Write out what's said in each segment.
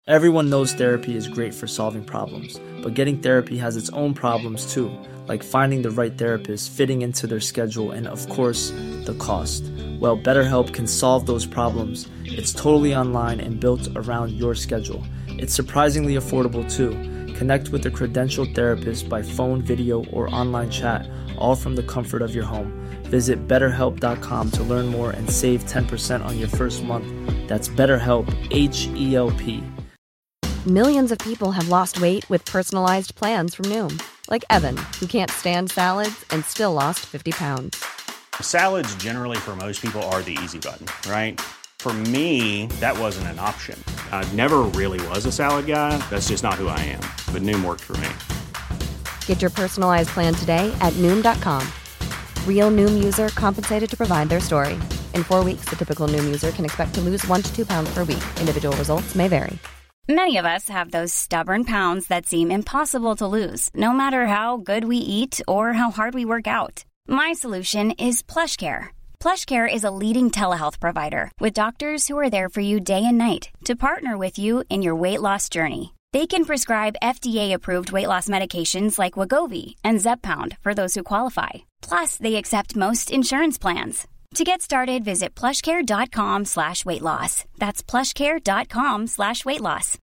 Everyone knows therapy is great for solving problems, but getting therapy has its own problems too, like finding the right therapist, fitting into their schedule, and of course, the cost. Well, BetterHelp can solve those problems. It's totally online and built around your schedule. It's surprisingly affordable too. Connect with a credentialed therapist by phone, video, or online chat, all from the comfort of your home. Visit BetterHelp.com to learn more and save 10% on your first month. That's BetterHelp, H-E-L-P. Millions of people have lost weight with personalized plans from Noom. Like Evan, who can't stand salads and still lost 50 pounds. Salads generally for most people are the easy button, right? For me, that wasn't an option. I never really was a salad guy. That's just not who I am. But Noom worked for me. Get your personalized plan today at Noom.com. Real Noom user compensated to provide their story. In 4 weeks, the typical Noom user can expect to lose 1 to 2 pounds per week. Individual results may vary. Many of us have those stubborn pounds that seem impossible to lose, no matter how good we eat or how hard we work out. My solution is PlushCare. PlushCare is a leading telehealth provider with doctors who are there for you day and night to partner with you in your weight loss journey. They can prescribe FDA-approved weight loss medications like Wegovy and Zepbound for those who qualify. Plus, they accept most insurance plans. To get started, visit plushcare.com/weightloss. That's plushcare.com/weightloss.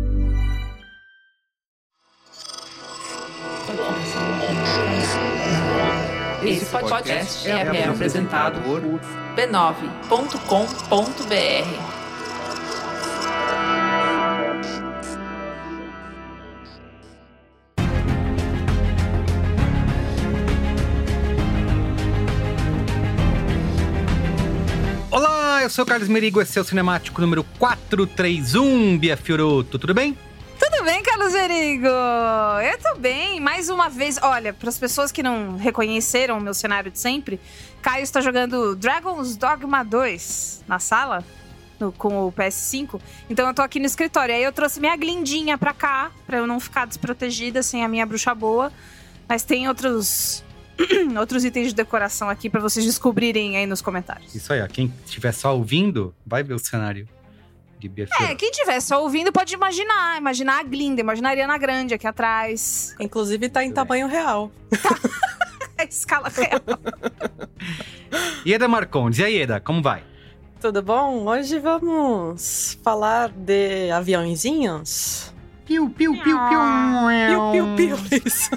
Esse podcast é apresentado por b9.com.br. Olá, eu sou o Carlos Merigo, esse é o Cinemático número 431, Bia Fiorotto, tudo bem? Tudo bem, Carlos Merigo? Eu tô bem, mais uma vez. Olha, para as pessoas que não reconheceram o meu cenário de sempre, Caio está jogando Dragon's Dogma 2 na sala, com o PS5. Então eu tô aqui no escritório, aí eu trouxe minha glindinha pra cá, pra eu não ficar desprotegida sem a minha bruxa boa. Mas tem outros itens de decoração aqui pra vocês descobrirem aí nos comentários. Isso aí, ó. Quem estiver só ouvindo, vai ver o cenário de Bia Fiorotto. Quem estiver só ouvindo pode imaginar a Glinda, imaginar a Ariana Grande aqui atrás. Inclusive tá em tamanho real. A escala real. Ieda Marcondes, e aí, Ieda, como vai? Tudo bom? Hoje vamos falar de aviãozinhos. Piu, piu, piu, piu. Piu, piu, piu, isso.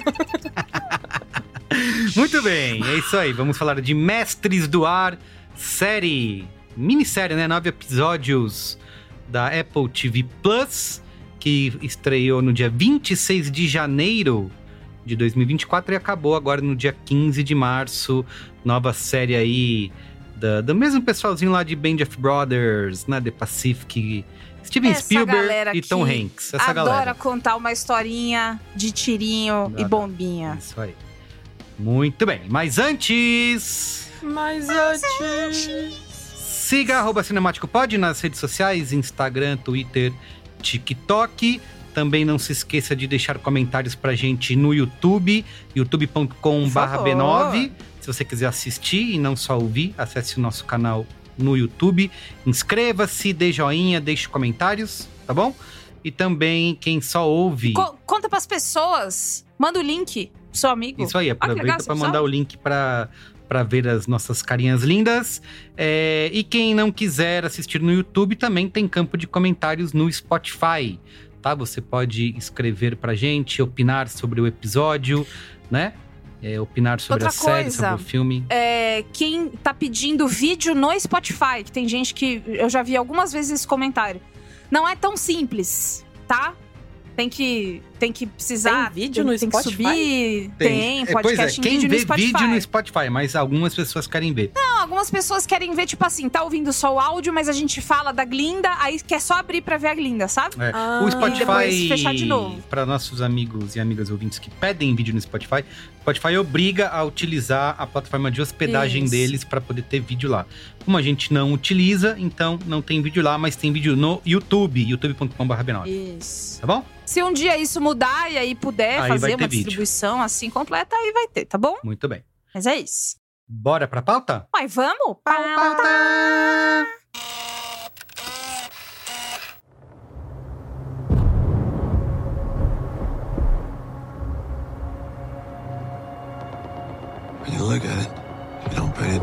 Muito bem, é isso aí. Vamos falar de Mestres do Ar, minissérie, né? 9 episódios da Apple TV Plus, que estreou no dia 26 de janeiro de 2024 e acabou agora no dia 15 de março. Nova série aí do mesmo pessoalzinho lá de Band of Brothers, né? The Pacific, Steven Spielberg e Tom Hanks. Essa adora galera contar uma historinha de tirinho e bombinha. Isso aí. Muito bem, mas antes... Siga @cinemáticopod nas redes sociais, Instagram, Twitter, TikTok. Também não se esqueça de deixar comentários pra gente no YouTube, youtube.com/b9. Se você quiser assistir e não só ouvir, acesse o nosso canal no YouTube. Inscreva-se, dê joinha, deixe comentários, tá bom? E também, quem só ouve... Conta pras pessoas, manda o link pro seu amigo. Isso aí, aproveita pra mandar o link pra ver as nossas carinhas lindas. E quem não quiser assistir no YouTube, também tem campo de comentários no Spotify, tá? Você pode escrever pra gente, opinar sobre o episódio, né? Opinar sobre a série, sobre o filme. Quem tá pedindo vídeo no Spotify, que tem gente que... Eu já vi algumas vezes esse comentário. Não é tão simples, tá? Tem que precisar... Tem vídeo no Spotify? Que subir, tem podcast em quem vídeo vê no Spotify. vídeo no Spotify, mas algumas pessoas querem ver. Não, algumas pessoas querem ver, tipo assim, tá ouvindo só o áudio, mas a gente fala da Glinda, aí quer só abrir pra ver a Glinda, sabe? O Spotify, e depois fechar de novo. Para nossos amigos e amigas ouvintes que pedem vídeo no Spotify, Spotify obriga a utilizar a plataforma de hospedagem deles para poder ter vídeo lá. Como a gente não utiliza, então não tem vídeo lá, mas tem vídeo no YouTube, youtube.com/b9. Isso. Tá bom? Se um dia isso mudar e aí puder aí fazer uma vídeo. distribuição assim completa, aí vai ter, tá bom? Muito bem. Mas é isso. Bora pra pauta? Mas vamos? Pauta!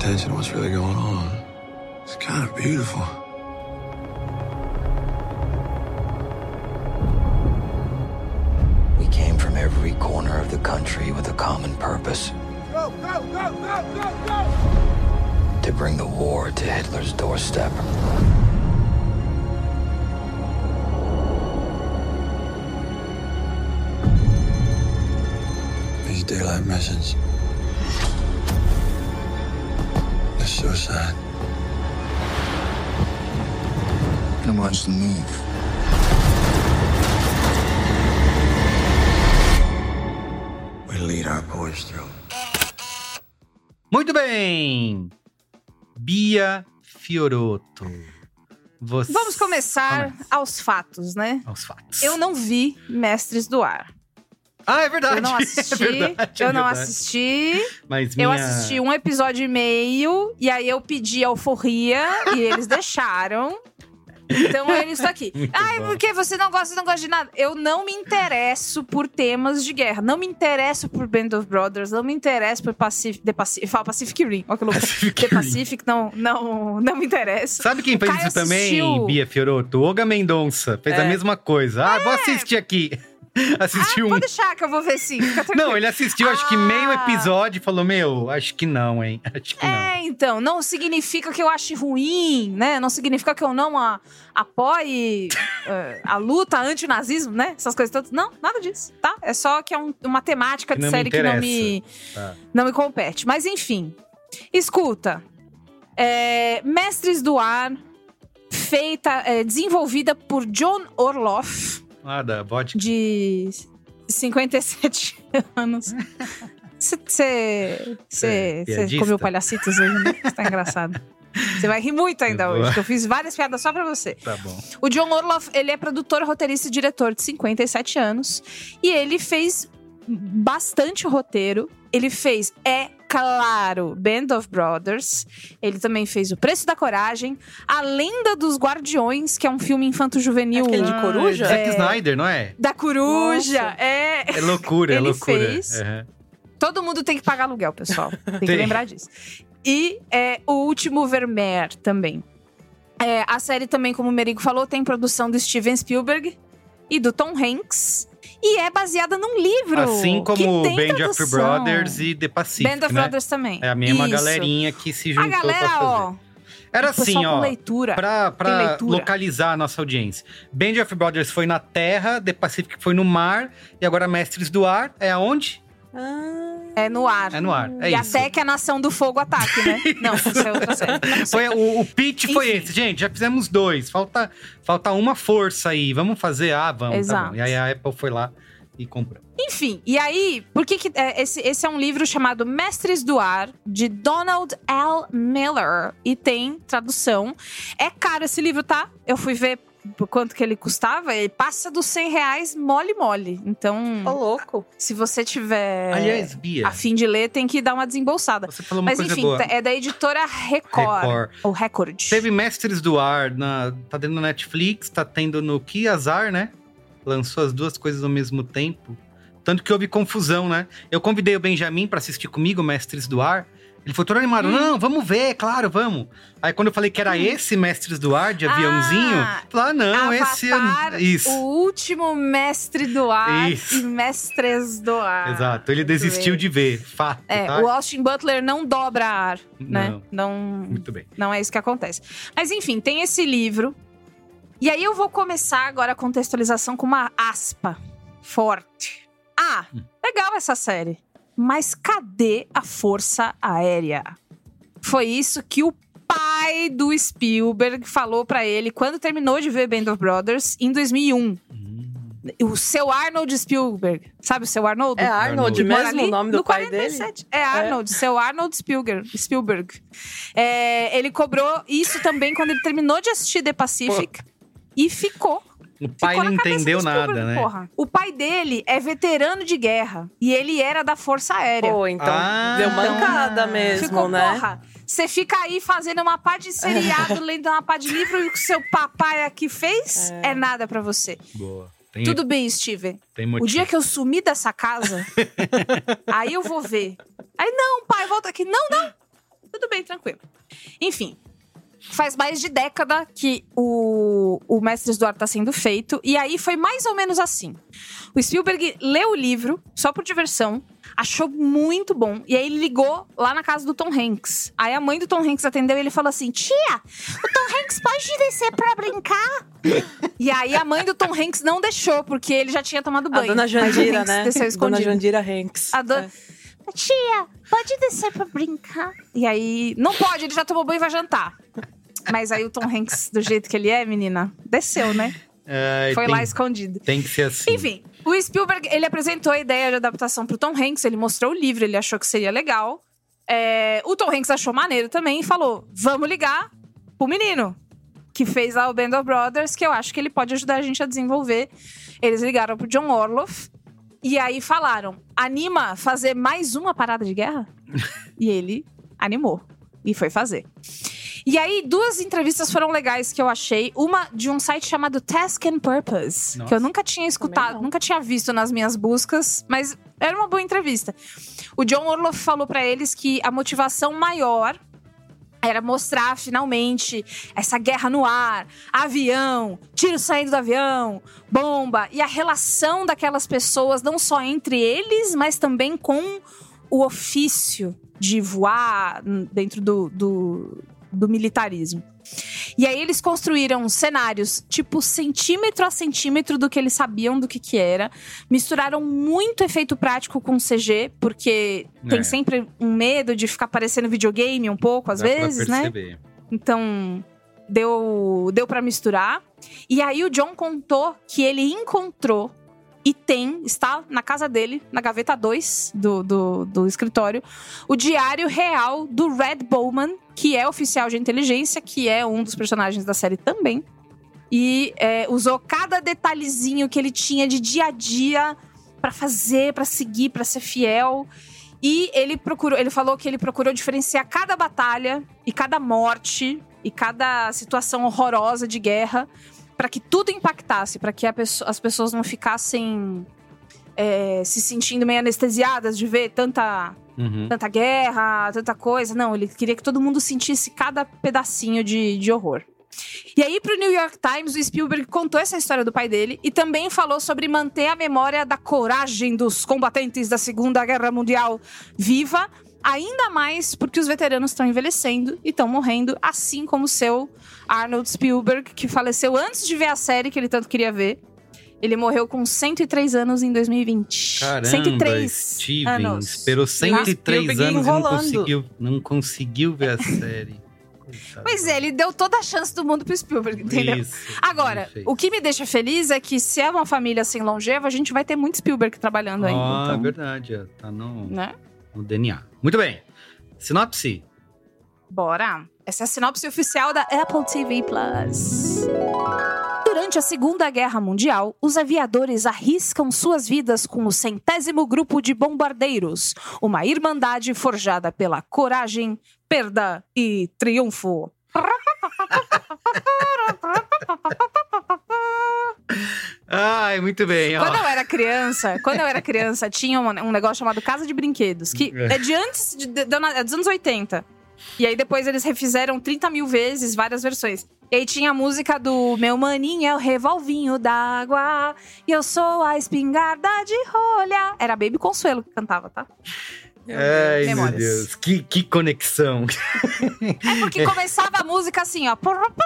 attention to what's really going on. It's kind of beautiful. We came from every corner of the country with a common purpose. Go, go, go, go, go, go! To bring the war to Hitler's doorstep. These daylight missions. They're suicide. And watch the move. We lead our boys through. Muito bem! Bia Fiorotto. Você... Vamos começar aos fatos, né? Aos fatos. Eu não vi Mestres do Ar. Ah, é verdade. Eu não assisti. Não assisti. Mas Eu assisti 1 episódio e meio. E aí eu pedi alforria. E eles deixaram. Então eu estou aqui. Porque você não gosta de nada. Eu não me interesso por temas de guerra. Não me interesso por Band of Brothers. Não me interesso por Pacific Rim. Olha que louco. The Pacific não me interessa. Sabe quem fez isso também, Bia Fiorotto? Olga Mendonça. Fez a mesma coisa. Vou assistir aqui. Assistiu Pode deixar que eu vou ver sim. Não, ele assistiu acho que meio episódio e falou, acho que não, hein? Acho que não. Então, não significa que eu ache ruim, né? Não significa que eu não apoie a luta anti-nazismo, né? Essas coisas todas. Não, nada disso, tá? É só que é uma temática de série que não me compete. Mas enfim, escuta. Mestres do Ar, desenvolvida por John Orloff. Da vodka. De 57 anos. Você comeu palhacitos hoje, né? Você tá engraçado. Você vai rir muito ainda hoje, porque eu fiz várias piadas só pra você. Tá bom. O John Orloff, ele é produtor, roteirista e diretor de 57 anos. E ele fez bastante roteiro. Ele fez, claro, Band of Brothers. Ele também fez O Preço da Coragem, A Lenda dos Guardiões, que é um filme infanto-juvenil. Aquele de coruja? Zack Snyder, não é? Da coruja, É loucura, é loucura. Ele fez. Todo mundo tem que pagar aluguel, pessoal. Tem que lembrar disso. E O Último Vermeer também. A série também, como o Merigo falou, tem produção do Steven Spielberg e do Tom Hanks. E é baseada num livro. Assim como Band tradução. of Brothers e The Pacific, Band of Brothers também. É a mesma galerinha que se juntou pra fazer. Era assim, leitura. Pra localizar a nossa audiência. Band of Brothers foi na terra, The Pacific foi no mar, e agora Mestres do Ar é aonde? É no ar. É no ar, e isso. Até que a Nação do Fogo ataque, né? Não, isso é outra série. O pitch foi esse. Gente, já fizemos 2. Falta uma força aí. Vamos fazer? Vamos. Exato. Tá bom. E aí a Apple foi lá e comprou. Enfim, e aí, por que esse é um livro chamado Mestres do Ar, de Donald L. Miller. E tem tradução. É caro esse livro, tá? Eu fui ver por quanto que ele custava, ele passa dos R$100 mole. Então, louco. Se você tiver Aliás, Bia, a fim de ler, tem que dar uma desembolsada. Você falou uma coisa enfim, boa. É da editora Record. Ou Record. Teve Mestres do Ar, tá dentro no Netflix, tá tendo no Que Azar, né? Lançou as duas coisas ao mesmo tempo. Tanto que houve confusão, né? Eu convidei o Benjamin pra assistir comigo, Mestres do Ar. Ele foi todo animado. Não, vamos ver, claro, vamos. Aí quando eu falei que era esse Mestres do Ar, de aviãozinho, falou, não, Avatar, esse... Isso. O Último Mestre do Ar Isso. e Mestres do Ar. Exato, ele desistiu de ver, fato, tá? O Austin Butler não dobra ar, né? Não, muito bem. Não é isso que acontece. Mas enfim, tem esse livro. E aí eu vou começar agora a contextualização com uma aspa forte. Legal essa série. Mas cadê a Força Aérea? Foi isso que o pai do Spielberg falou pra ele quando terminou de ver Band of Brothers em 2001. O seu Arnold Spielberg. Sabe o seu Arnold? É Arnold mesmo o nome do pai 47. dele? É Arnold, seu Arnold Spielberg. Ele cobrou isso também quando ele terminou de assistir The Pacific. E ficou. O pai não entendeu nada, né? Porra. O pai dele é veterano de guerra. E ele era da Força Aérea. Pô, então deu mancada mesmo, ficou, né? Porra, você fica aí fazendo uma pá de seriado, lendo uma pá de livro, e o que o seu papai aqui fez é nada pra você. Boa. Tudo bem, Steven. O dia que eu sumir dessa casa, aí eu vou ver. Aí, não, pai, volta aqui. Não. tudo bem, tranquilo. Enfim, faz mais de década que o Mestres do Ar tá sendo feito. E aí foi mais ou menos assim. O Spielberg leu o livro, só por diversão, achou muito bom. E aí ele ligou lá na casa do Tom Hanks. Aí a mãe do Tom Hanks atendeu e ele falou assim: tia, o Tom Hanks pode descer pra brincar? E aí a mãe do Tom Hanks não deixou, porque ele já tinha tomado banho. A dona Jandira, né? Desceu escondido. Dona Jandira Hanks. Tia, pode descer pra brincar? E aí, não pode, ele já tomou banho e vai jantar. Mas aí o Tom Hanks, do jeito que ele é, menina, desceu, né? Foi lá escondido. Tem que ser assim. Enfim, o Spielberg, ele apresentou a ideia de adaptação pro Tom Hanks, ele mostrou o livro, ele achou que seria legal. O Tom Hanks achou maneiro também e falou: vamos ligar pro menino que fez lá o Band of Brothers, que eu acho que ele pode ajudar a gente a desenvolver. Eles ligaram pro John Orloff. E aí falaram: anima fazer mais uma parada de guerra? E ele animou. E foi fazer. E aí, 2 entrevistas foram legais que eu achei. Uma de um site chamado Task and Purpose. Nossa. Que eu nunca tinha escutado, nunca tinha visto nas minhas buscas. Mas era uma boa entrevista. O John Orloff falou pra eles que a motivação maior era mostrar, finalmente, essa guerra no ar, avião, tiro saindo do avião, bomba. E a relação daquelas pessoas, não só entre eles, mas também com o ofício de voar dentro do militarismo. E aí eles construíram cenários, tipo, centímetro a centímetro do que eles sabiam do que era. Misturaram muito efeito prático com CG, porque tem sempre um medo de ficar parecendo videogame um pouco, às vezes, né? Então, deu pra misturar. E aí o John contou que ele encontrou e está na casa dele, na gaveta 2 do escritório, o diário real do Red Bowman, que é oficial de inteligência, que é um dos personagens da série também. E usou cada detalhezinho que ele tinha de dia a dia pra fazer, pra seguir, pra ser fiel. E ele falou que ele procurou diferenciar cada batalha e cada morte e cada situação horrorosa de guerra, para que tudo impactasse, para que as pessoas não ficassem se sentindo meio anestesiadas de ver tanta guerra, tanta coisa. Não, ele queria que todo mundo sentisse cada pedacinho de horror. E aí, pro New York Times, o Spielberg contou essa história do pai dele e também falou sobre manter a memória da coragem dos combatentes da Segunda Guerra Mundial viva, ainda mais porque os veteranos estão envelhecendo e estão morrendo, assim como o seu Arnold Spielberg, que faleceu antes de ver a série que ele tanto queria ver. Ele morreu com 103 anos em 2020. Caramba, 103 Steven anos. Esperou 103 anos e não conseguiu ver a série. Pois é, ele deu toda a chance do mundo pro Spielberg, entendeu? Isso, agora, o que me deixa feliz é que se é uma família assim longeva, a gente vai ter muito Spielberg trabalhando ainda. Então, é verdade, tá no DNA. Muito bem. Sinopse? Bora. Essa é a sinopse oficial da Apple TV+. Durante a Segunda Guerra Mundial, os aviadores arriscam suas vidas com o 100º Grupo de Bombardeiros, uma irmandade forjada pela coragem, perda e triunfo. Ai, muito bem. Quando eu era criança, tinha um negócio chamado Casa de Brinquedos, que é de antes dos anos 80. E aí depois eles refizeram 30 mil vezes, várias versões. E aí tinha a música do Meu maninho é o revolvinho d'água, e eu sou a espingarda de rolha. Era a Baby Consuelo que cantava, tá? Ai, meu Deus. Que conexão. É porque começava a música assim, ó.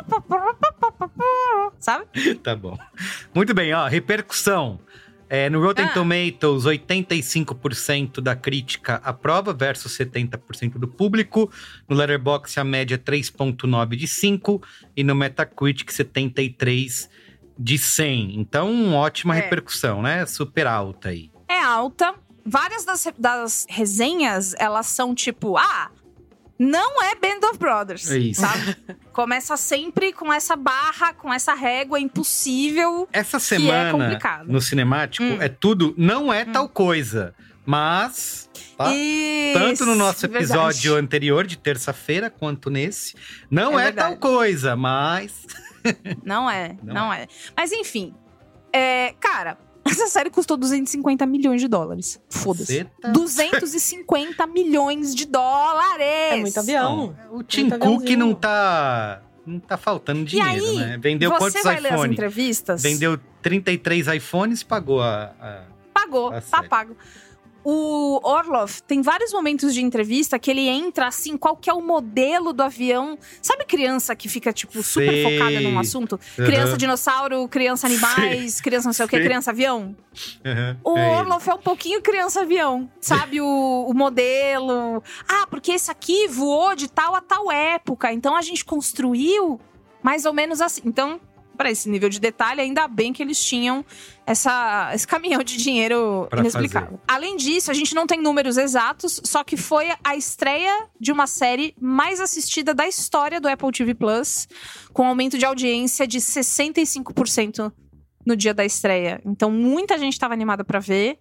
Sabe? Tá bom. Muito bem, ó. Repercussão. No Rotten Tomatoes, 85% da crítica aprova versus 70% do público. No Letterboxd, a média é 3,9 de 5. E no Metacritic, 73 de 100. Então, ótima repercussão, né? Super alta aí. É alta. Várias das resenhas, elas são tipo... não é Band of Brothers, sabe? Começa sempre com essa barra, com essa régua impossível. Essa semana, no Cinemático, é tudo... Não é tal coisa, mas... Tá? Tanto no nosso episódio anterior, de terça-feira, quanto nesse. Não é tal coisa, mas... Não é. Mas enfim, cara... Essa série custou 250 milhões de dólares. Foda-se. 250 milhões de dólares! É muito avião. O Tim Cook não tá faltando dinheiro, aí, né? Vendeu quantos vai iPhones? Ler as entrevistas? Vendeu 33 iPhones e pagou Pagou, tá pago. O Orlov tem vários momentos de entrevista que ele entra assim, qual que é o modelo do avião. Sabe criança que fica, tipo, super focada num assunto? Criança dinossauro, criança animais, criança não sei o que, criança avião. O Orlov é um pouquinho criança avião, sabe? O modelo. Ah, porque esse aqui voou de tal a tal época, então a gente construiu mais ou menos assim. Então, para esse nível de detalhe, ainda bem que eles tinham esse caminhão de dinheiro pra inexplicável. Além disso, a gente não tem números exatos, só que foi a estreia de uma série mais assistida da história do Apple TV Plus, com aumento de audiência de 65% no dia da estreia. Então, muita gente estava animada para ver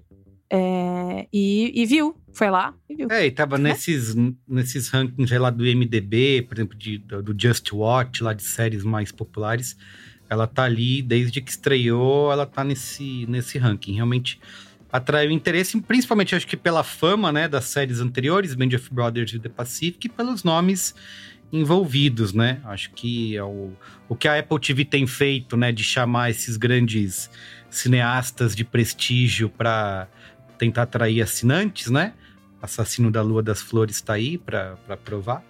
e viu. Foi lá e viu. E tava nesses rankings lá do IMDb, por exemplo, do Just Watch, lá de séries mais populares. Ela tá ali, desde que estreou, ela tá nesse ranking. Realmente atraiu interesse, principalmente, acho que pela fama, né, das séries anteriores, Band of Brothers e The Pacific, e pelos nomes envolvidos, né? Acho que o que a Apple TV tem feito, né, de chamar esses grandes cineastas de prestígio para tentar atrair assinantes, né? Assassino da Lua das Flores tá aí para provar.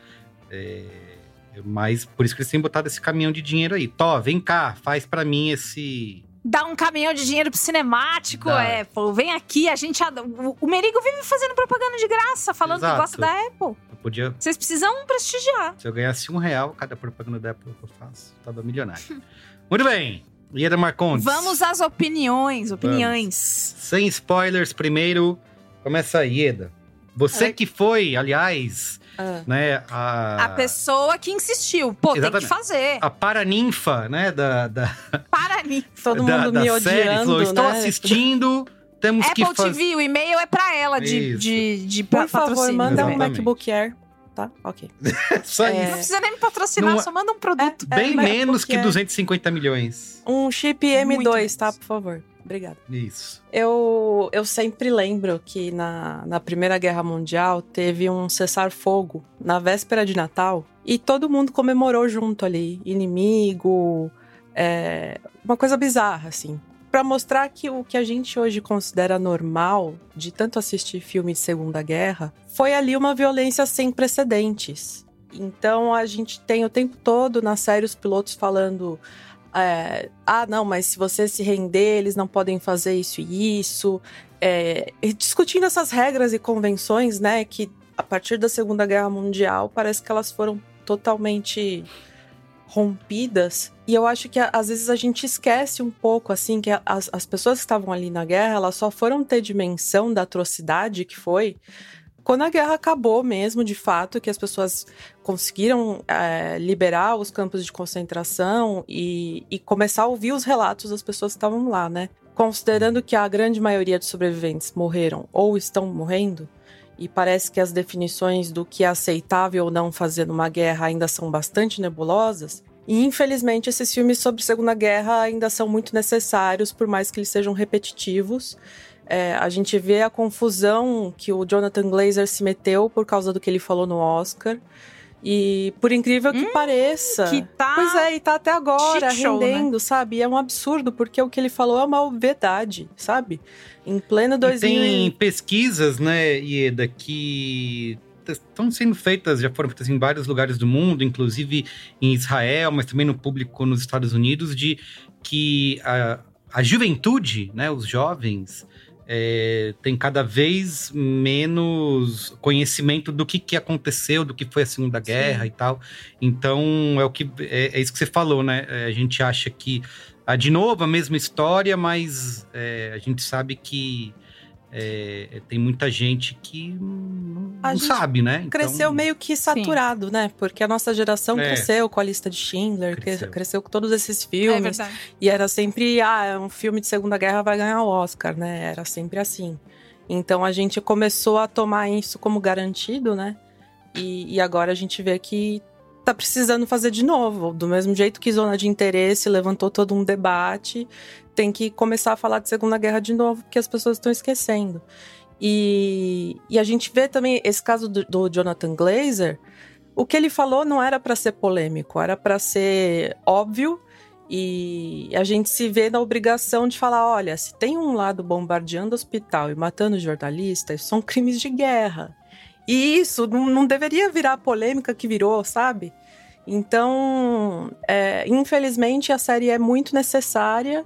Mas por isso que eles têm botado esse caminhão de dinheiro aí. Tó, vem cá, faz pra mim esse... Dá um caminhão de dinheiro pro cinemático, Apple. Vem aqui, a gente... O Merigo vive fazendo propaganda de graça, falando que gosta da Apple. Vocês precisam prestigiar. Se eu ganhasse R$1 cada propaganda da Apple que eu faço, tava milionário. Muito bem. Ieda Marcondes. Vamos às opiniões. Vamos. Sem spoilers, primeiro. Começa aí, Ieda. Você que foi, aliás... né, a pessoa que insistiu. Pô, exatamente. Tem que fazer. A paraninfa, né, Paraninfa. Todo mundo me odiando, série, falou, estou assistindo, temos Apple que fazer... Apple TV, o e-mail é pra ela de Por favor, patrocínio. manda um MacBook Air, tá? Ok. Só isso. Não precisa nem me patrocinar, só manda um produto. Bem menos que 250 milhões. Um chip M2, tá? Por favor. Obrigada. Isso. Eu sempre lembro que na Primeira Guerra Mundial teve um cessar-fogo na véspera de Natal e todo mundo comemorou junto ali. Inimigo, uma coisa bizarra, assim. Pra mostrar que o que a gente hoje considera normal, de tanto assistir filme de Segunda Guerra, foi ali uma violência sem precedentes. Então a gente tem o tempo todo na série os pilotos falando... não, mas se você se render, eles não podem fazer isso e isso. Discutindo essas regras e convenções, né, que a partir da Segunda Guerra Mundial parece que elas foram totalmente rompidas. E eu acho que às vezes a gente esquece um pouco, assim, que as pessoas que estavam ali na guerra, elas só foram ter dimensão da atrocidade que foi quando a guerra acabou mesmo, de fato, que as pessoas conseguiram liberar os campos de concentração e começar a ouvir os relatos das pessoas que estavam lá, né? Considerando que a grande maioria dos sobreviventes morreram ou estão morrendo, e parece que as definições do que é aceitável ou não fazer numa guerra ainda são bastante nebulosas, e infelizmente esses filmes sobre Segunda Guerra ainda são muito necessários, por mais que eles sejam repetitivos. A gente vê a confusão que o Jonathan Glazer se meteu por causa do que ele falou no Oscar. E por incrível que pareça... Que tá... Pois e tá até agora rendendo, né? Sabe? E é um absurdo, porque o que ele falou é uma verdade, sabe? Em pleno 2000... Tem pesquisas, né, Ieda, que estão sendo feitas, já foram feitas em vários lugares do mundo, inclusive em Israel, mas também no público nos Estados Unidos, de que a juventude, né, os jovens... tem cada vez menos conhecimento do que aconteceu, do que foi a Segunda Guerra e tal. Então, é isso que você falou, né? A gente acha que, de novo, a mesma história, mas a gente sabe que tem muita gente que não sabe, né? Cresceu meio que saturado, né? Porque a nossa geração cresceu com a Lista de Schindler, cresceu com todos esses filmes. E era sempre, um filme de Segunda Guerra vai ganhar o Oscar, né? Era sempre assim. Então a gente começou a tomar isso como garantido, né? E agora a gente vê que tá precisando fazer de novo. Do mesmo jeito que Zona de Interesse levantou todo um debate, tem que começar a falar de Segunda Guerra de novo, porque as pessoas estão esquecendo. E a gente vê também esse caso do Jonathan Glazer. O que ele falou não era para ser polêmico, era para ser óbvio. E a gente se vê na obrigação de falar, olha, se tem um lado bombardeando o hospital e matando jornalistas, são crimes de guerra. E isso não deveria virar a polêmica que virou, sabe? Então, infelizmente, a série é muito necessária.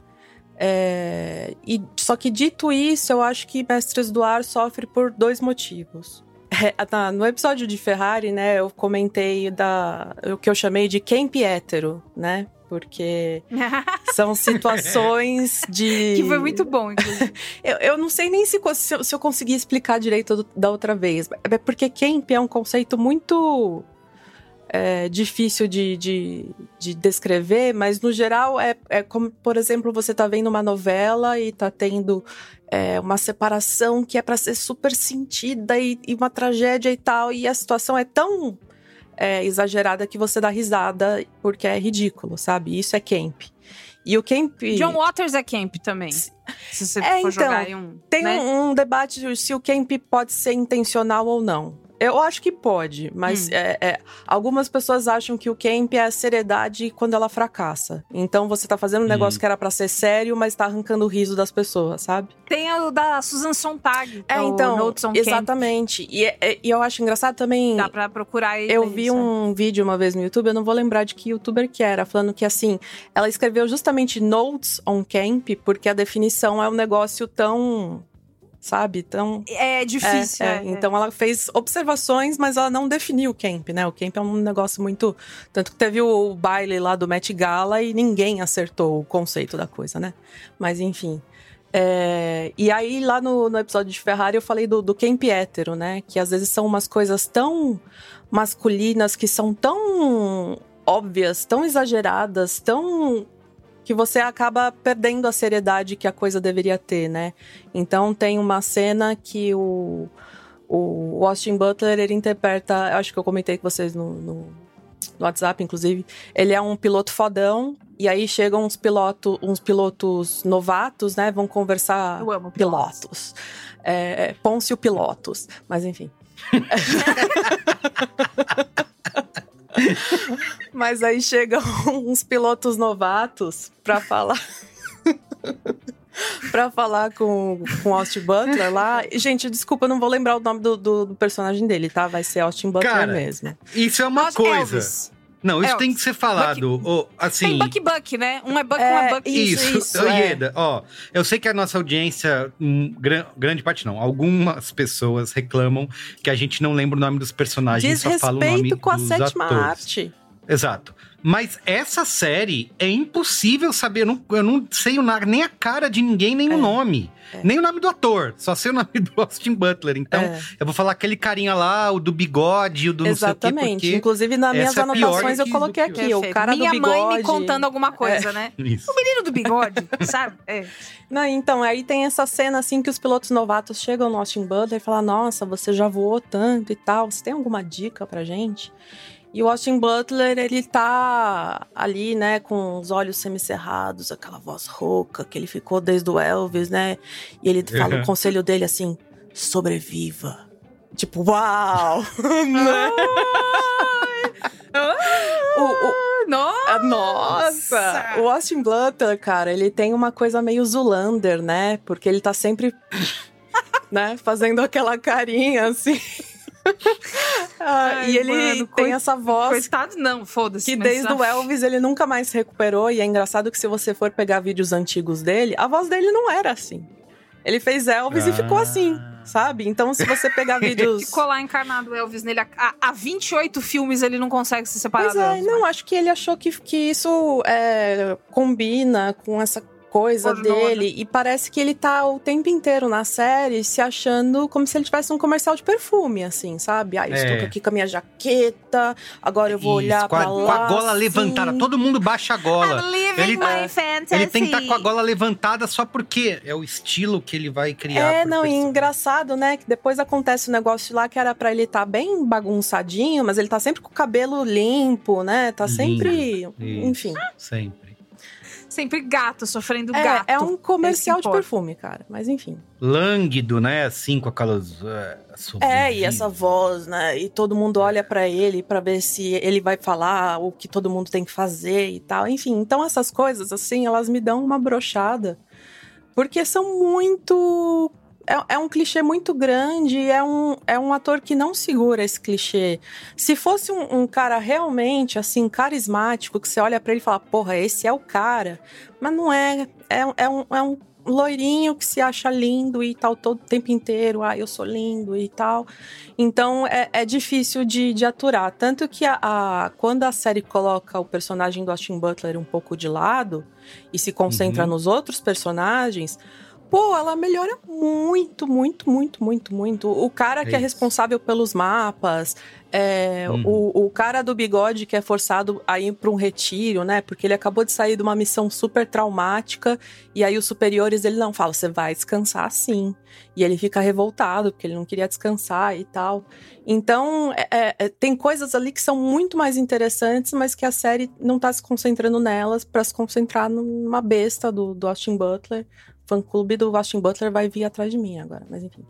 Só que, dito isso, eu acho que Mestres do Ar sofre por 2 motivos. No episódio de Ferrari, né, eu comentei o que eu chamei de camp hétero, né? Porque são situações de... Que foi muito bom, inclusive. eu não sei nem se eu consegui explicar direito da outra vez. É porque camp é um conceito muito difícil de descrever, mas no geral é como, por exemplo, você tá vendo uma novela e tá tendo uma separação que é pra ser super sentida e uma tragédia e tal, e a situação é tão... exagerada que você dá risada porque é ridículo, sabe? Isso é camp. E o camp... John Waters é camp também. Se você for jogar em um... Tem, né? um debate de se o camp pode ser intencional ou não. Eu acho que pode, mas algumas pessoas acham que o camp é a seriedade quando ela fracassa. Então você tá fazendo um negócio que era pra ser sério, mas tá arrancando o riso das pessoas, sabe? Tem o da Susan Sontag. Então, Notes on exatamente. Camp. E eu acho engraçado também... Dá pra procurar ele. Eu vi um vídeo uma vez no YouTube, eu não vou lembrar de que youtuber que era, falando que, assim, ela escreveu justamente Notes on Camp, porque a definição é um negócio tão... sabe? Então, é difícil. Então ela fez observações, mas ela não definiu o camp, né? O camp é um negócio muito... Tanto que teve o baile lá do Met Gala e ninguém acertou o conceito da coisa, né? Mas enfim. E aí lá no episódio de Ferrari eu falei do camp hétero, né? Que às vezes são umas coisas tão masculinas, que são tão óbvias, tão exageradas, tão... que você acaba perdendo a seriedade que a coisa deveria ter, né? Então tem uma cena que o Austin Butler, ele interpreta... Eu acho que eu comentei com vocês no WhatsApp, inclusive. Ele é um piloto fodão, e aí chegam uns pilotos novatos, né? Vão conversar... Eu amo pilotos. Pôncio Pilotos. Mas enfim... Mas aí chegam uns pilotos novatos pra falar com Austin Butler lá. Gente, desculpa, eu não vou lembrar o nome do personagem dele, tá? Vai ser Austin Butler mesmo. Isso é uma coisa. Elvis. Não, isso Elvis. tem que ser falado. Assim, tem Buck, né? Um é Buck, um é Buck. Isso. Ieda, eu sei que a nossa audiência, grande parte não, algumas pessoas reclamam que a gente não lembra o nome dos personagens, só fala o nome Desrespeito com a dos sétima atores. arte. Exato. Mas essa série é impossível saber. Eu não sei nem a cara de ninguém, nem o nome. Nem o nome do ator. Só sei o nome do Austin Butler. Então, eu vou falar aquele carinha lá, o do bigode, o do Exatamente. não sei o quê. Porque inclusive, nas minhas anotações, eu coloquei aqui. Perfeito. O cara Minha do bigode. mãe me contando alguma coisa, né? Isso. O menino do bigode, sabe? Não, então, aí tem essa cena, assim, que os pilotos novatos chegam no Austin Butler e falam: nossa, você já voou tanto e tal. Você tem alguma dica pra gente? E o Austin Butler, ele tá ali, né, com os olhos semicerrados, aquela voz rouca que ele ficou desde o Elvis, né? E ele fala o conselho dele assim: sobreviva. Tipo, uau! Nossa! O Austin Butler, cara, ele tem uma coisa meio Zoolander, né? Porque ele tá sempre, né, fazendo aquela carinha assim. Ai, e ele tem essa voz. Coitado, não, foda-se. Que desde o Elvis ele nunca mais se recuperou. E é engraçado que se você for pegar vídeos antigos dele, a voz dele não era assim. Ele fez Elvis e ficou assim, sabe? Então se você pegar vídeos... Ficou lá encarnado o Elvis nele. Há 28 filmes ele não consegue se separar do Elvis. Não, acho que ele achou que isso combina com essa coisa pornô, dele. E parece que ele tá o tempo inteiro na série se achando como se ele tivesse um comercial de perfume, assim, sabe? Ah, estou aqui com a minha jaqueta, agora eu vou olhar pra lá. Com a gola levantada, todo mundo baixa a gola. I'm living my fantasy. Ele tem que estar com a gola levantada só porque é o estilo que ele vai criar. E engraçado, né? Que depois acontece o negócio lá que era pra ele estar bem bagunçadinho, mas ele tá sempre com o cabelo limpo, né? Tá sempre... Enfim. Sempre gato, sofrendo gato. É um comercial de perfume, cara. Mas enfim. Lânguido, né? Assim, com aquelas... e essa voz, né? E todo mundo olha pra ele pra ver se ele vai falar o que todo mundo tem que fazer e tal. Enfim, então essas coisas, assim, elas me dão uma brochada. Porque são muito... É um clichê muito grande, é um ator que não segura esse clichê. Se fosse um cara realmente, assim, carismático, que você olha pra ele e fala, porra, esse é o cara. Mas não é. É um loirinho que se acha lindo e tal, todo o tempo inteiro. Ah, eu sou lindo e tal. Então, é difícil de aturar. Tanto que quando a série coloca o personagem do Austin Butler um pouco de lado e se concentra nos outros personagens... Pô, ela melhora muito, muito, muito, muito, muito. O cara que é responsável pelos mapas, o cara do bigode que é forçado a ir para um retiro, né? Porque ele acabou de sair de uma missão super traumática e aí os superiores, ele não fala, você vai descansar sim. E ele fica revoltado porque ele não queria descansar e tal. Então, tem coisas ali que são muito mais interessantes, mas que a série não tá se concentrando nelas para se concentrar numa besta do Austin Butler. O fã-clube do Austin Butler vai vir atrás de mim agora, mas enfim.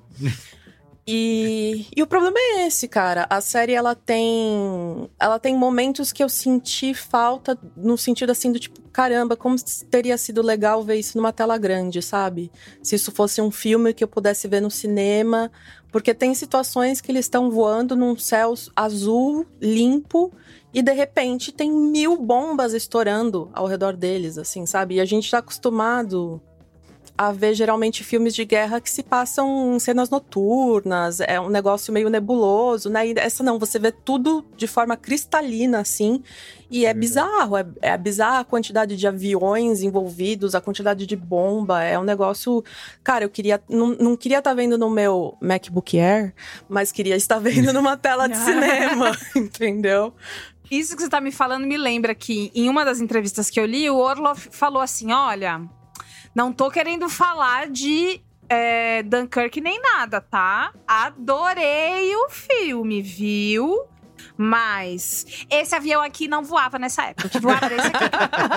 E o problema é esse, cara. A série, ela tem momentos que eu senti falta, no sentido assim do tipo, caramba, como teria sido legal ver isso numa tela grande, sabe? Se isso fosse um filme que eu pudesse ver no cinema. Porque tem situações que eles estão voando num céu azul, limpo, e de repente tem 1000 bombas estourando ao redor deles, assim, sabe? E a gente tá acostumado a ver geralmente filmes de guerra que se passam em cenas noturnas, é um negócio meio nebuloso, né? E essa não, você vê tudo de forma cristalina, assim, e é bizarro, é bizarra a quantidade de aviões envolvidos, a quantidade de bomba, é um negócio... Cara, eu queria, não queria estar vendo no meu MacBook Air, mas queria estar vendo numa tela de cinema, entendeu? Isso que você tá me falando me lembra que em uma das entrevistas que eu li, o Orloff falou assim, olha... Não tô querendo falar de Dunkirk nem nada, tá? Adorei o filme, viu? Mas esse avião aqui não voava nessa época. Que voava desse aqui.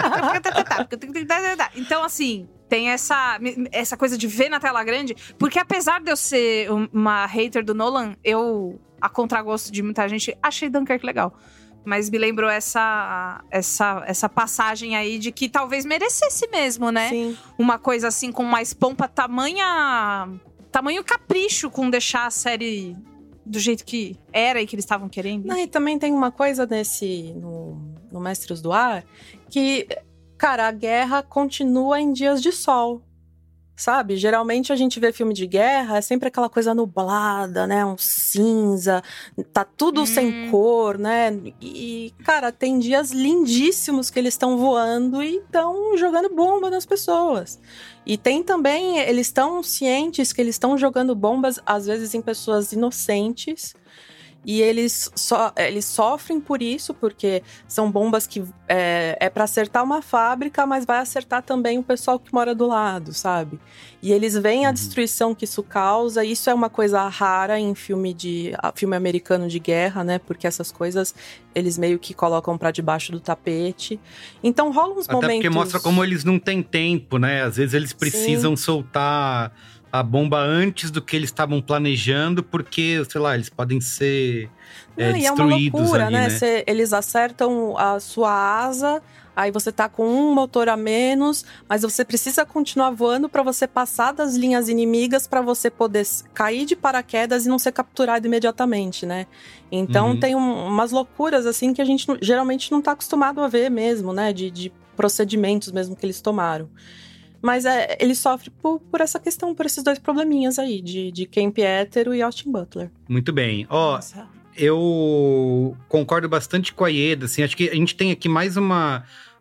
Então, assim, tem essa coisa de ver na tela grande. Porque apesar de eu ser uma hater do Nolan, eu, a contragosto de muita gente, achei Dunkirk legal. Mas me lembrou essa passagem aí de que talvez merecesse mesmo, né? Sim. Uma coisa assim com mais pompa, tamanho capricho com deixar a série do jeito que era e que eles estavam querendo. Não, e também tem uma coisa no Mestres do Ar que, cara, a guerra continua em dias de sol. Sabe? Geralmente a gente vê filme de guerra, é sempre aquela coisa nublada, né? Um cinza, tá tudo sem cor, né? E, cara, tem dias lindíssimos que eles estão voando e estão jogando bomba nas pessoas. E tem também, eles estão cientes que eles estão jogando bombas, às vezes em pessoas inocentes. E eles sofrem por isso, porque são bombas que é para acertar uma fábrica, mas vai acertar também o pessoal que mora do lado, sabe? E eles veem a destruição que isso causa. Isso é uma coisa rara em filme americano de guerra, né? Porque essas coisas eles meio que colocam pra debaixo do tapete. Então rolam uns momentos... Até porque mostra como eles não têm tempo, né? Às vezes eles precisam soltar a bomba antes do que eles estavam planejando, porque, sei lá, eles podem ser destruídos. E é uma loucura, ali, né? né? Eles acertam a sua asa, aí você tá com um motor a menos, mas você precisa continuar voando para você passar das linhas inimigas para você poder cair de paraquedas e não ser capturado imediatamente, né? Então tem umas loucuras, assim, que a gente geralmente não tá acostumado a ver mesmo, né? De procedimentos mesmo que eles tomaram. Mas ele sofre por essa questão, por esses dois probleminhas aí, de Camp hétero e Austin Butler. Muito bem. Eu concordo bastante com a Ieda, assim, acho que a gente tem aqui mais uma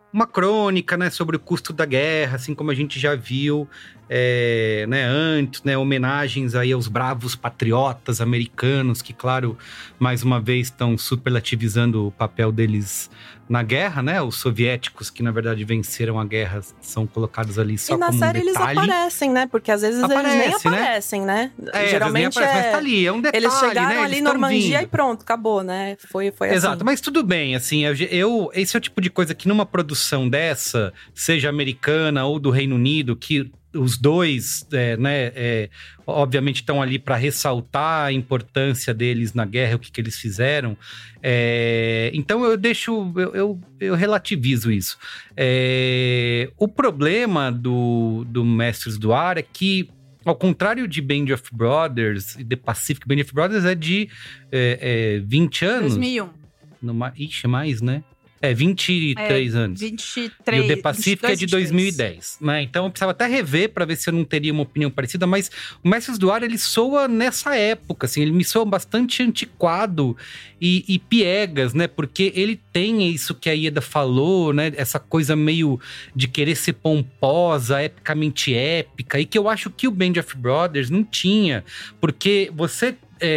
uma crônica, né, sobre o custo da guerra, assim como a gente já viu né, antes, né, homenagens aí aos bravos patriotas americanos, que, claro, mais uma vez estão superlativizando o papel deles na guerra, né? Os soviéticos, que na verdade venceram a guerra, são colocados ali só como um detalhe. E na série eles aparecem, né? Porque às vezes eles nem aparecem, né? Geralmente mas tá ali, é um detalhe, eles chegaram né? ali em Normandia e pronto, acabou, né? Foi Exato, assim. Mas tudo bem, assim, esse é o tipo de coisa que numa produção dessa, seja americana ou do Reino Unido, que os dois, obviamente estão ali para ressaltar a importância deles na guerra, o que eles fizeram. Então eu relativizo isso. O problema do Mestres do Ar é que, ao contrário de Band of Brothers e The Pacific, Band of Brothers é de 20 anos. 2001. Ixi, mais, né? 23 anos. 23. E o The Pacific 22, é de 2010. Né? Então eu precisava até rever para ver se eu não teria uma opinião parecida, mas o Mestres do Ar, ele soa nessa época, assim, ele me soa bastante antiquado e piegas, né? Porque ele tem isso que a Ieda falou, né? Essa coisa meio de querer ser pomposa, epicamente épica, e que eu acho que o Band of Brothers não tinha, porque você...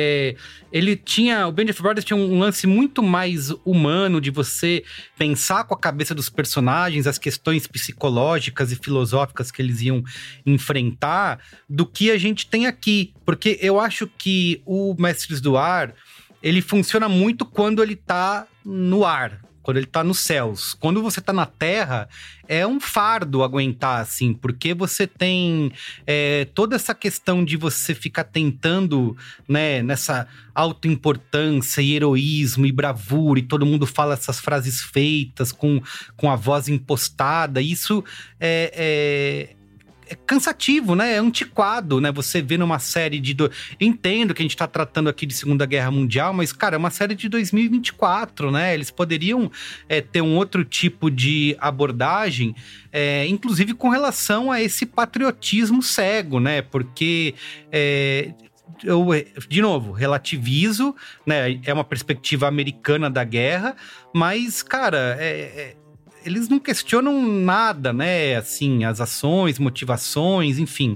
o Band of Brothers tinha um lance muito mais humano de você pensar com a cabeça dos personagens as questões psicológicas e filosóficas que eles iam enfrentar do que a gente tem aqui. Porque eu acho que o Mestres do Ar, ele funciona muito quando ele tá no ar, quando ele tá nos céus. Quando você tá na terra, é um fardo aguentar, assim, porque você tem toda essa questão de você ficar tentando, né, nessa autoimportância e heroísmo e bravura, e todo mundo fala essas frases feitas com a voz impostada. Isso é cansativo, né? É antiquado, né? Você vê numa série Entendo que a gente tá tratando aqui de Segunda Guerra Mundial, mas, cara, é uma série de 2024, né? Eles poderiam ter um outro tipo de abordagem, inclusive com relação a esse patriotismo cego, né? Porque... eu, de novo, relativizo, né? É uma perspectiva americana da guerra, mas, cara, eles não questionam nada, né? Assim, as ações, motivações, enfim.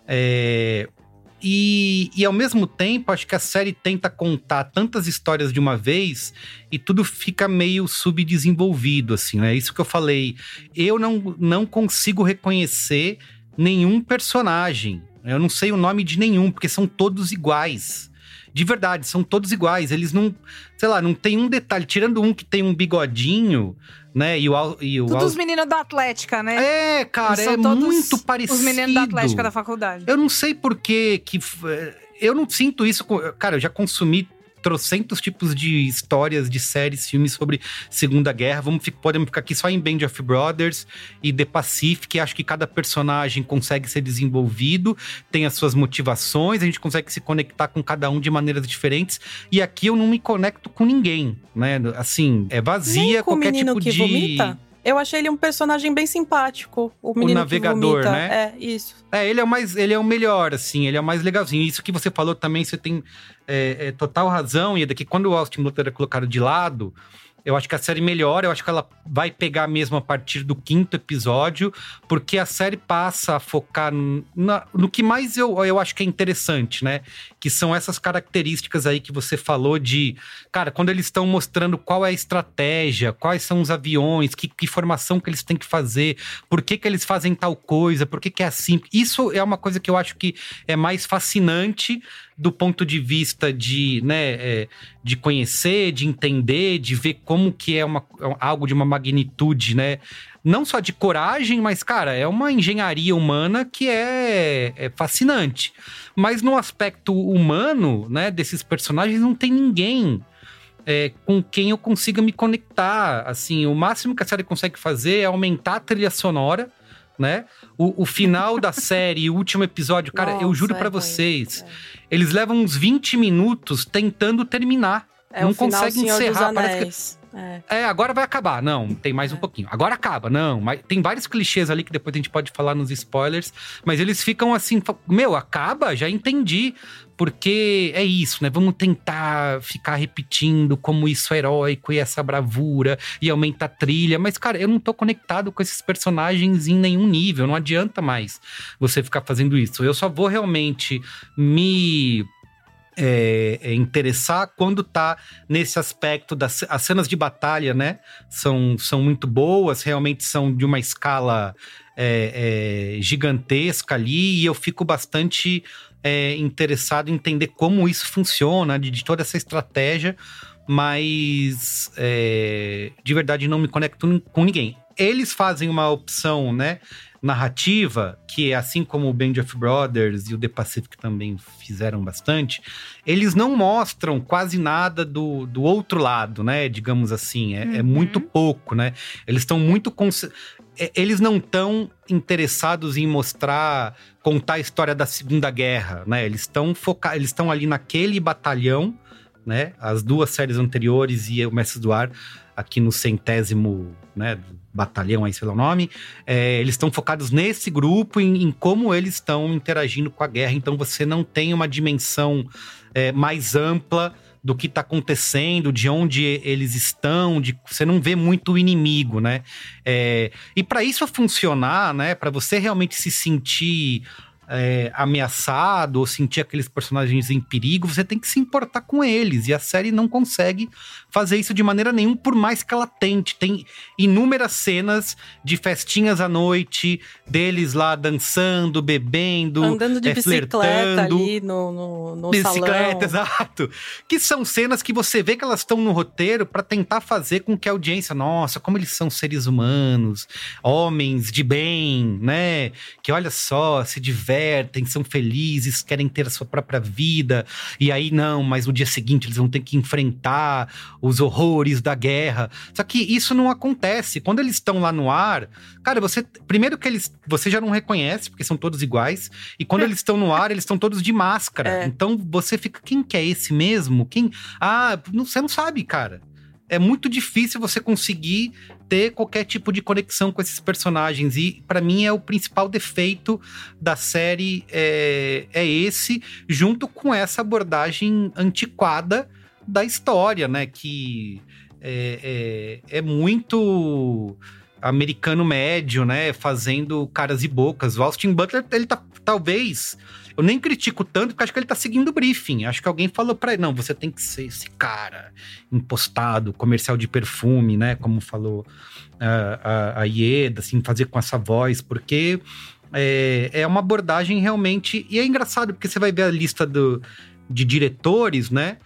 E ao mesmo tempo, acho que a série tenta contar tantas histórias de uma vez e tudo fica meio subdesenvolvido, assim, né? Isso que eu falei. Eu não consigo reconhecer nenhum personagem. Eu não sei o nome de nenhum, porque são todos iguais. De verdade, são todos iguais. Eles não... Sei lá, não tem um detalhe. Tirando um que tem um bigodinho, né? Todos os meninos da Atlética, né? Cara, é muito parecido. Os meninos da Atlética da faculdade. Eu não sei por que... Eu não sinto isso... Cara, eu já consumi trocentos tipos de histórias, de séries, filmes sobre Segunda Guerra. Podemos ficar aqui só em Band of Brothers e The Pacific. Acho que cada personagem consegue ser desenvolvido, tem as suas motivações, a gente consegue se conectar com cada um de maneiras diferentes. E aqui eu não me conecto com ninguém, né? Assim, é vazia qualquer tipo de... Vomita? Eu achei ele um personagem bem simpático. O menino navegador, que vomita, né? Isso. Ele é o melhor, assim, ele é o mais legalzinho. Isso que você falou também, você tem total razão, e daqui quando o Austin Butler é colocado de lado, eu acho que a série melhora, eu acho que ela vai pegar mesmo a partir do 5º episódio, porque a série passa a focar no que mais eu acho que é interessante, né? Que são essas características aí que você falou de... Cara, quando eles estão mostrando qual é a estratégia, quais são os aviões, que formação que eles têm que fazer, por que eles fazem tal coisa, por que é assim. Isso é uma coisa que eu acho que é mais fascinante do ponto de vista de, né, de conhecer, de entender, de ver como que é algo de uma magnitude, né? Não só de coragem, mas, cara, é uma engenharia humana que é fascinante. Mas no aspecto humano, né, desses personagens, não tem ninguém com quem eu consiga me conectar. Assim, o máximo que a série consegue fazer é aumentar a trilha sonora, né? O final da série, o último episódio, cara, eu juro pra vocês, eles levam uns 20 minutos tentando terminar. Não conseguem encerrar. Agora vai acabar. Não, tem mais um pouquinho. Agora acaba. Não, mas tem vários clichês ali que depois a gente pode falar nos spoilers. Mas eles ficam assim, acaba? Já entendi. Porque é isso, né? Vamos tentar ficar repetindo como isso é heróico e essa bravura e aumenta a trilha. Mas, cara, eu não tô conectado com esses personagens em nenhum nível. Não adianta mais você ficar fazendo isso. Eu só vou realmente me interessar quando tá nesse aspecto as cenas de batalha, né? São muito boas, realmente são de uma escala gigantesca ali. E eu fico bastante... interessado em entender como isso funciona, de toda essa estratégia, mas de verdade não me conecto com ninguém. Eles fazem uma opção, né, narrativa, que é assim como o Band of Brothers e o The Pacific também fizeram bastante, eles não mostram quase nada do outro lado, né, digamos assim, é muito pouco, né, eles estão muito... Eles não estão interessados em contar a história da Segunda Guerra, né? Eles estão ali naquele batalhão, né? As duas séries anteriores e o Mestres do Ar, aqui no 100º, né, batalhão, aí sei lá o nome. Eles estão focados nesse grupo, em como eles estão interagindo com a guerra. Então você não tem uma dimensão mais ampla do que tá acontecendo, de onde eles estão, você não vê muito o inimigo, né? E para isso funcionar, né? Para você realmente se sentir ameaçado ou sentir aqueles personagens em perigo, você tem que se importar com eles. E a série não consegue fazer isso de maneira nenhuma, por mais que ela tente. Tem inúmeras cenas de festinhas à noite, deles lá dançando, bebendo, andando de bicicleta flertando, ali no bicicleta, salão. Exato. Que são cenas que você vê que elas estão no roteiro para tentar fazer com que a audiência, nossa, como eles são seres humanos, homens de bem, né? Que olha só, se divertem, são felizes, querem ter a sua própria vida. E aí não, mas no dia seguinte eles vão ter que enfrentar os horrores da guerra. Só que isso não acontece. Quando eles estão lá no ar, cara, primeiro que você já não reconhece, porque são todos iguais. E quando eles estão no ar, eles estão todos de máscara. Então você fica, quem que é esse mesmo? Quem? Você não sabe, cara. É muito difícil você conseguir ter qualquer tipo de conexão com esses personagens. E, pra mim, é o principal defeito da série, é esse, junto com essa abordagem antiquada da história, né? Que é muito americano médio, né? Fazendo caras e bocas. O Austin Butler, ele tá, talvez... Eu nem critico tanto, porque acho que ele tá seguindo o briefing. Acho que alguém falou pra ele, não, você tem que ser esse cara impostado, comercial de perfume, né? Como falou a Ieda, assim, fazer com essa voz, porque é uma abordagem realmente... E é engraçado, porque você vai ver a lista de diretores, né?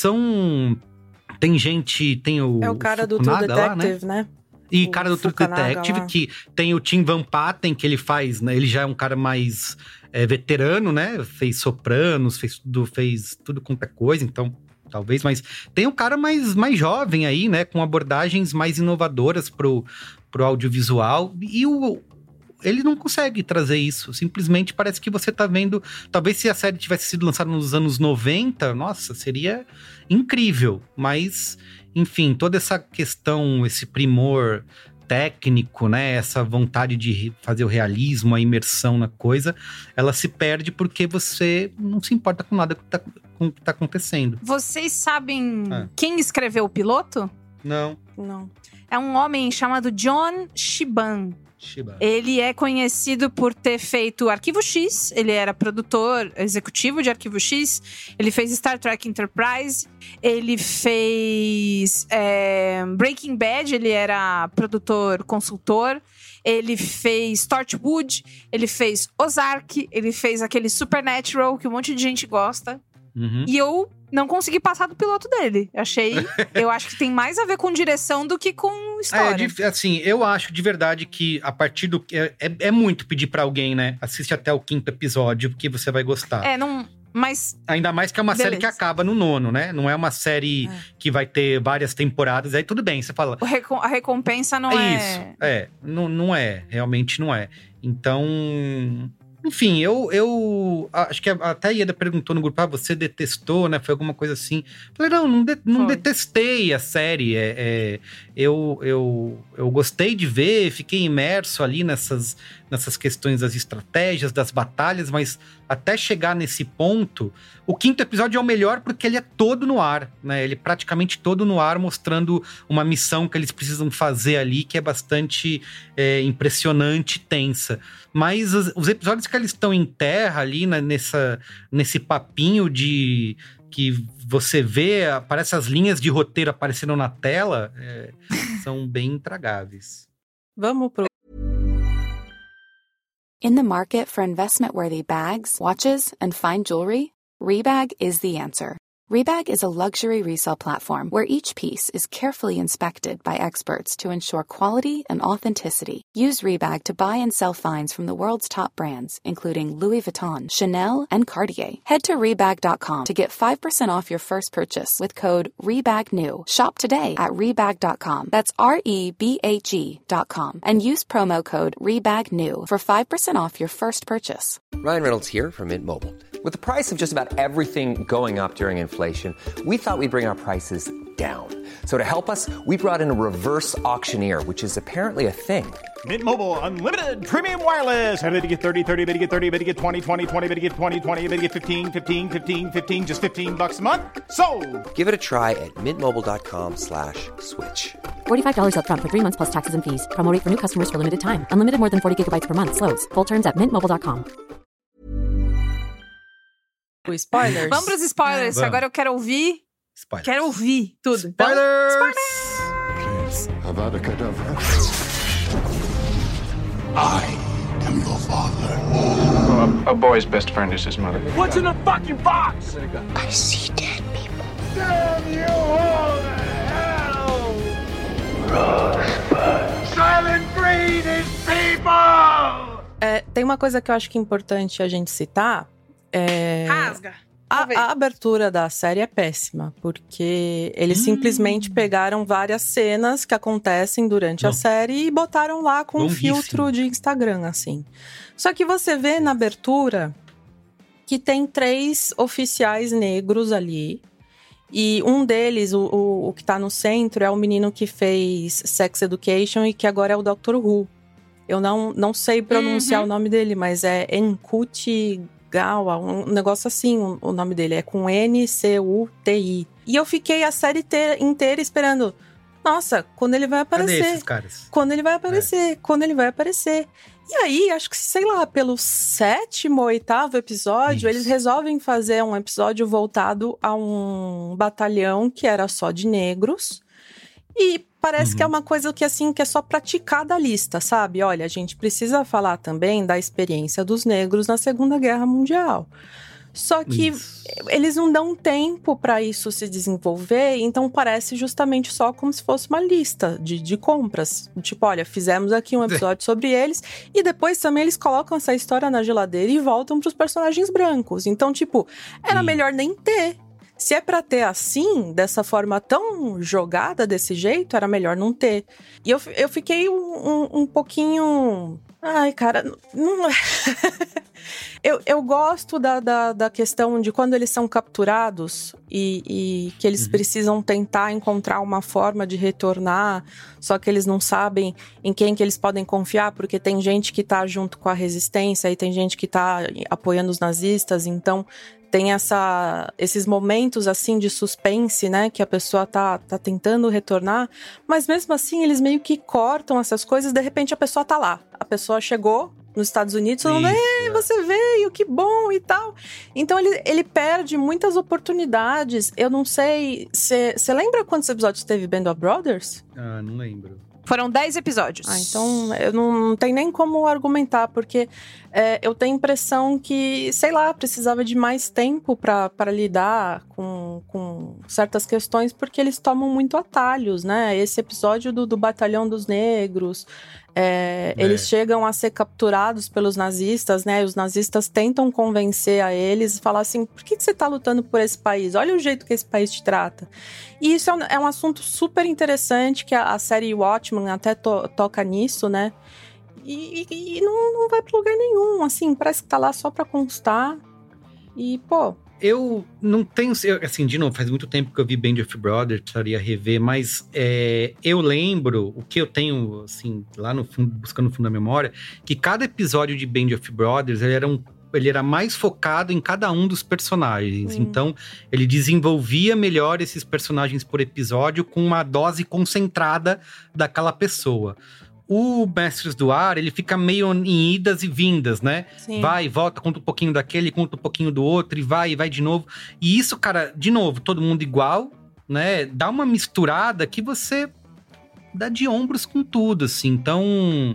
Tem gente... Tem o cara do Fukunaga True Detective, lá, né? E cara do True Detective, que tem o Tim Van Patten, que ele faz, né? Ele já é um cara mais veterano, né? Fez Sopranos, fez tudo quanto é coisa, então talvez. Mas tem um cara mais jovem aí, né? Com abordagens mais inovadoras pro audiovisual. E ele não consegue trazer isso. Simplesmente parece que você tá vendo... Talvez se a série tivesse sido lançada nos anos 90, nossa, seria incrível. Mas... Enfim, toda essa questão, esse primor técnico, né? Essa vontade de fazer o realismo, a imersão na coisa, ela se perde porque você não se importa com nada com o que tá acontecendo. Vocês sabem quem escreveu o piloto? Não. É um homem chamado John Shiban. Ele é conhecido por ter feito Arquivo X, ele era produtor executivo de Arquivo X, ele fez Star Trek Enterprise, ele fez Breaking Bad, ele era produtor consultor, ele fez Torchwood, ele fez Ozark, ele fez aquele Supernatural que um monte de gente gosta. E eu não consegui passar do piloto dele. Eu acho que tem mais a ver com direção do que com história. Assim, eu acho de verdade que a partir do... É muito pedir pra alguém, né? Assiste até o 5º episódio, porque você vai gostar. Mas... Ainda mais que é uma série que acaba no 9º, né? Não é uma série que vai ter várias temporadas. Aí tudo bem, você fala... A recompensa não é... Isso, não é. Realmente não é. Então... Enfim, eu acho que até a Ieda perguntou no grupo, você detestou, né? Foi alguma coisa assim. Falei, não detestei a série. Eu gostei de ver, fiquei imerso ali nessas questões das estratégias, das batalhas, mas até chegar nesse ponto, o 5º episódio é o melhor porque ele é todo no ar, né? Ele é praticamente todo no ar, mostrando uma missão que eles precisam fazer ali, que é bastante impressionante e tensa. Mas os episódios que eles estão em terra ali, né, nesse papinho de que você vê, aparece as linhas de roteiro aparecendo na tela, são bem intragáveis. Vamos pro... In the market for investment-worthy bags, watches, and fine jewelry, Rebag is the answer. Rebag is a luxury resale platform where each piece is carefully inspected by experts to ensure quality and authenticity. Use Rebag to buy and sell finds from the world's top brands, including Louis Vuitton, Chanel, and Cartier. Head to Rebag.com to get 5% off your first purchase with code REBAGNEW. Shop today at Rebag.com. That's REBAG.com. And use promo code REBAGNEW for 5% off your first purchase. Ryan Reynolds here from Mint Mobile. With the price of just about everything going up during inflation, we thought we'd bring our prices down. So to help us, we brought in a reverse auctioneer, which is apparently a thing. Mint Mobile Unlimited Premium Wireless. How to get 30, 30, bit to get 30, bit to get 20, 20, 20, bit to get 20, 20, bit to get 15, 15, 15, 15, just $15 a month? Sold! Give it a try at mintmobile.com/switch. $45 up front for 3 months plus taxes and fees. Promo rate for new customers for limited time. Unlimited more than 40 gigabytes per month. Slows full terms at mintmobile.com. Spoilers. Vamos pros spoilers. Vamos. Agora eu quero ouvir. Spoilers. Quero ouvir tudo. Spoilers! Então, Please, Avada Kedavra. I am your father. A boy's best friend is his mother. What's in the fucking box? I see dead people. Damn you all to hell! Rosebud. Silent breed is people! Tem uma coisa que eu acho que é importante a gente citar. Rasga. A abertura da série é péssima, porque eles simplesmente pegaram várias cenas que acontecem durante a série e botaram lá com um filtro de Instagram, assim. Só que você vê na abertura que tem 3 oficiais negros ali, e um deles, o que tá no centro, é o menino que fez Sex Education e que agora é o Dr. Who. Eu não sei pronunciar o nome dele, mas é Ncuti Gawa, um negócio assim, o nome dele é com Ncuti. E eu fiquei a série inteira esperando, nossa, quando ele vai aparecer? Cadê esses caras? Quando ele vai aparecer? Quando ele vai aparecer? E aí, acho que, sei lá, pelo 7º ou 8º episódio, eles resolvem fazer um episódio voltado a um batalhão que era só de negros. E parece que é uma coisa que, assim, que é só praticar da lista, sabe? Olha, a gente precisa falar também da experiência dos negros na Segunda Guerra Mundial. Só que eles não dão tempo para isso se desenvolver, então parece justamente só como se fosse uma lista de compras. Tipo, olha, fizemos aqui um episódio sobre eles, e depois também eles colocam essa história na geladeira e voltam pros personagens brancos. Então, tipo, era melhor nem ter. Se é pra ter assim, dessa forma tão jogada desse jeito, era melhor não ter. E eu fiquei um pouquinho... Ai, cara, não... eu gosto da questão de quando eles são capturados e que eles precisam tentar encontrar uma forma de retornar, só que eles não sabem em quem que eles podem confiar, porque tem gente que tá junto com a resistência e tem gente que tá apoiando os nazistas, então... Tem esses momentos, assim, de suspense, né? Que a pessoa tá tentando retornar. Mas mesmo assim, eles meio que cortam essas coisas. De repente, a pessoa tá lá. A pessoa chegou nos Estados Unidos. Falando, você veio, que bom e tal. Então, ele perde muitas oportunidades. Eu não sei... Você lembra quantos episódios teve Band of Brothers? Ah, não lembro. Foram 10 episódios. Então eu não tenho nem como argumentar, porque eu tenho a impressão que, sei lá, precisava de mais tempo para lidar com certas questões, porque eles tomam muito atalhos, né? Esse episódio do Batalhão dos Negros, eles chegam a ser capturados pelos nazistas, né? Os nazistas tentam convencer a eles e falar assim, por que você tá lutando por esse país? Olha o jeito que esse país te trata. E isso é um assunto super interessante, que a série Watchmen até toca nisso, né? E não vai pra lugar nenhum, assim, parece que tá lá só pra constar. E, pô... Eu não tenho... Assim, de novo, faz muito tempo que eu vi Band of Brothers, precisaria rever, mas eu lembro, o que eu tenho, assim, lá no fundo, buscando no fundo da memória, que cada episódio de Band of Brothers, ele era mais focado em cada um dos personagens. Então, ele desenvolvia melhor esses personagens por episódio com uma dose concentrada daquela pessoa. O Mestres do Ar, ele fica meio em idas e vindas, né? Sim. Vai, volta, conta um pouquinho daquele, conta um pouquinho do outro, e vai de novo. E isso, cara, de novo, todo mundo igual, né? Dá uma misturada que você dá de ombros com tudo, assim. Então,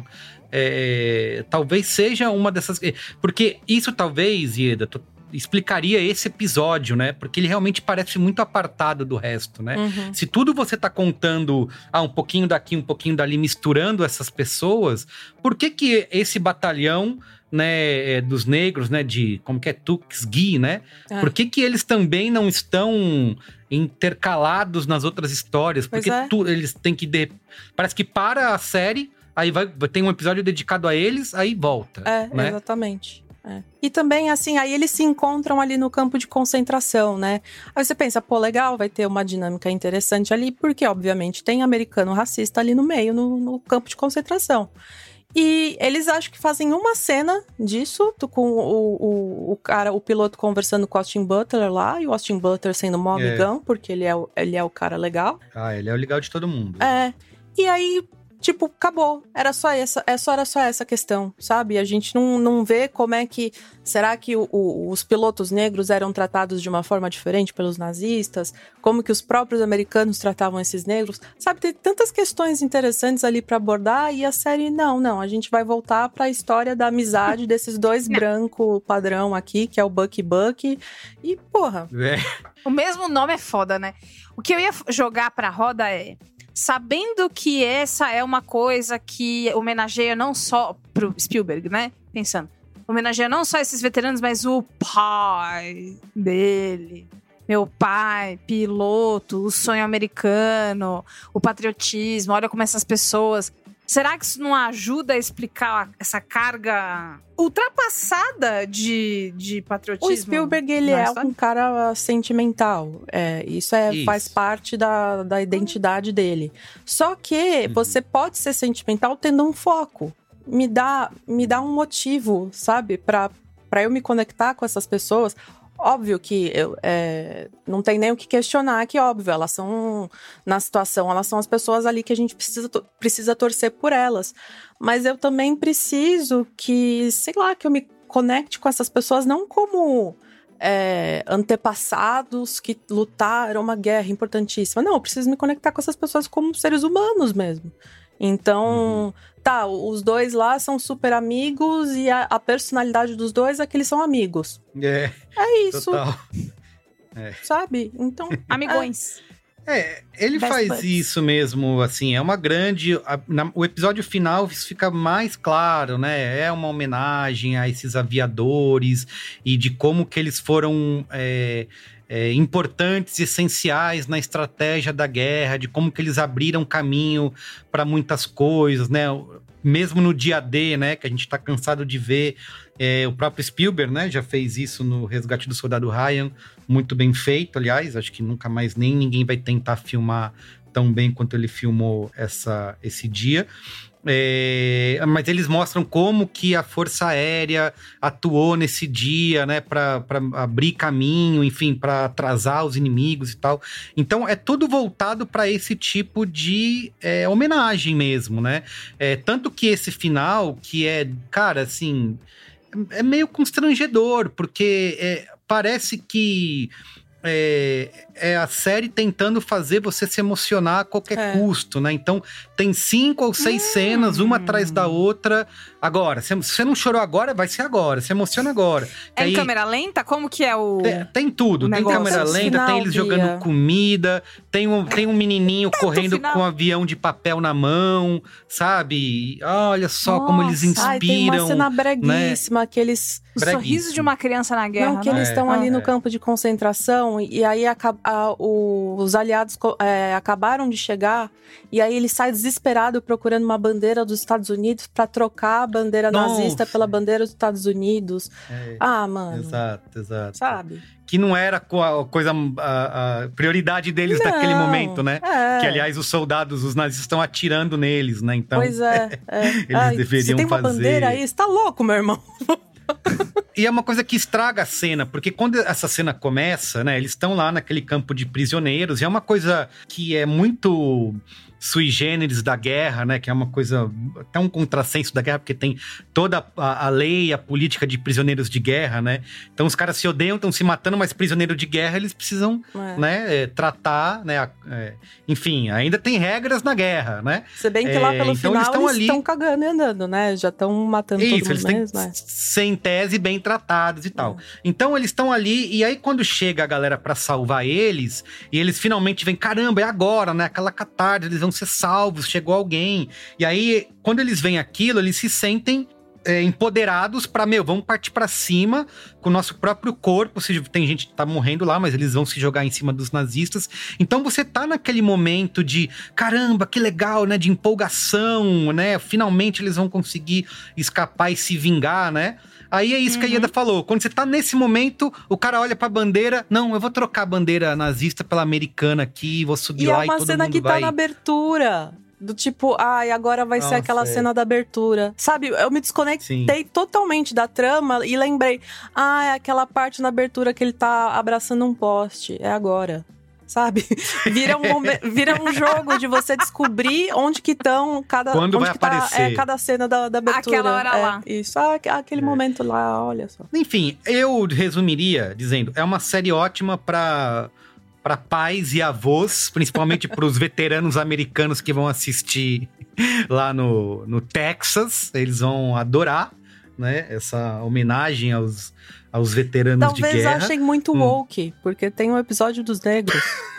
talvez seja uma dessas... Porque isso talvez, Ieda, explicaria esse episódio, né? Porque ele realmente parece muito apartado do resto, né? Se tudo você tá contando um pouquinho daqui, um pouquinho dali, misturando essas pessoas, por que esse batalhão, né, dos negros, né, de, como que é, Tuskegee, né? Por que eles também não estão intercalados nas outras histórias? Porque eles têm que... Parece que para a série, aí tem um episódio dedicado a eles, aí volta, né? Exatamente. E também, assim, aí eles se encontram ali no campo de concentração, né? Aí você pensa, pô, legal, vai ter uma dinâmica interessante ali, porque, obviamente, tem americano racista ali no meio, no campo de concentração. E eles acho que fazem uma cena disso, com o piloto conversando com o Austin Butler lá, e o Austin Butler sendo mó amigão, porque ele é o cara legal. Ele é o legal de todo mundo. E aí... Tipo, acabou. Era só essa questão, sabe? A gente não vê como é que... Será que os pilotos negros eram tratados de uma forma diferente pelos nazistas? Como que os próprios americanos tratavam esses negros? Sabe, tem tantas questões interessantes ali pra abordar e a série, não. A gente vai voltar pra história da amizade desses dois brancos padrão aqui, que é o Bucky e, porra... O mesmo nome é foda, né? O que eu ia jogar pra roda é... Sabendo que essa é uma coisa que homenageia não só pro Spielberg, né? Pensando. Homenageia não só esses veteranos, mas o pai dele. Meu pai, piloto, o sonho americano, o patriotismo. Olha como essas pessoas... Será que isso não ajuda a explicar essa carga ultrapassada de patriotismo? O Spielberg, ele é um cara sentimental. Isso. Faz parte da identidade dele. Só que você pode ser sentimental tendo um foco. Me dá um motivo, sabe? Pra eu me conectar com essas pessoas... Óbvio que não tem nem o que questionar, que óbvio, elas são, na situação, elas são as pessoas ali que a gente precisa torcer por elas. Mas eu também preciso que, sei lá, que eu me conecte com essas pessoas não como antepassados que lutaram uma guerra importantíssima. Não, eu preciso me conectar com essas pessoas como seres humanos mesmo. Então, os dois lá são super amigos e a personalidade dos dois é que eles são amigos. É isso. Total. Sabe? Então, amigões. Ele faz isso mesmo, assim, é uma grande... o episódio final fica mais claro, né? É uma homenagem a esses aviadores e de como que eles foram... importantes, essenciais na estratégia da guerra, de como que eles abriram caminho para muitas coisas, né? Mesmo no dia D, né? Que a gente tá cansado de ver, o próprio Spielberg, né? Já fez isso no Resgate do Soldado Ryan, muito bem feito, aliás, acho que nunca mais ninguém vai tentar filmar tão bem quanto ele filmou esse dia. Mas eles mostram como que a Força Aérea atuou nesse dia, né, para abrir caminho, enfim, para atrasar os inimigos e tal. Então é tudo voltado para esse tipo de homenagem mesmo, né? Tanto que esse final, que cara, assim, é meio constrangedor, porque parece que é a série tentando fazer você se emocionar a qualquer custo, né? Então, tem 5 ou 6 cenas, uma atrás da outra. Agora, se você não chorou agora, vai ser agora. Se emociona agora. Em câmera lenta? Como que é o... Tem tudo. Tem câmera lenta, tem eles jogando comida, tem um menininho correndo com um avião de papel na mão, sabe? Olha só como eles inspiram. Tem uma cena breguíssima, né? O sorriso de uma criança na guerra. Não, que eles estão ali no campo de concentração, Então, e aí os aliados acabaram de chegar, e aí ele sai desesperado procurando uma bandeira dos Estados Unidos pra trocar a bandeira nazista pela bandeira dos Estados Unidos. Mano. Exato. Sabe? Que não era a prioridade deles naquele momento, né? Que, aliás, os soldados, os nazistas estão atirando neles, né? Então, pois é. Eles deveriam você tem uma fazer... bandeira aí? Você tá louco, meu irmão? E é uma coisa que estraga a cena, porque quando essa cena começa, né? Eles estão lá naquele campo de prisioneiros, e é uma coisa que é muito sui generis da guerra, né? Que é uma coisa, até um contrassenso da guerra, porque tem toda a lei, a política de prisioneiros de guerra, né? Então os caras se odeiam, estão se matando, mas prisioneiro de guerra eles precisam, né? Tratar, né? Enfim, ainda tem regras na guerra, né? Se bem que lá pelo então final eles estão cagando e andando, né? Já estão matando todo mundo eles mesmo, têm sem tese, bem tratados e tal. Então eles estão ali, e aí quando chega a galera pra salvar eles, e eles finalmente vêm, caramba, é agora, né? Aquela catarse, eles vão ser salvos, chegou alguém. E aí, quando eles veem aquilo, eles se sentem empoderados pra, vamos partir pra cima com o nosso próprio corpo. Se tem gente que tá morrendo lá, mas eles vão se jogar em cima dos nazistas. Então você tá naquele momento de, caramba, que legal, né? De empolgação, né? Finalmente eles vão conseguir escapar e se vingar, né? Aí é isso que a Ieda falou. Quando você tá nesse momento, o cara olha pra bandeira. Não, eu vou trocar a bandeira nazista pela americana aqui, vou subir lá e todo mundo vai. E é uma cena que tá na abertura. Do tipo, agora vai ser aquela cena da abertura. Sabe, eu me desconectei totalmente da trama e lembrei. É aquela parte na abertura que ele tá abraçando um poste. É agora. Sabe? Vira um jogo de você descobrir onde que estão quando vai aparecer cada cena da abertura. Aquela hora lá. Isso, aquele momento lá, olha só. Enfim, eu resumiria dizendo, é uma série ótima para pais e avós, principalmente para os veteranos americanos que vão assistir lá no Texas. Eles vão adorar, né? Essa homenagem aos veteranos de guerra. Talvez achem muito woke, porque tem um episódio dos negros.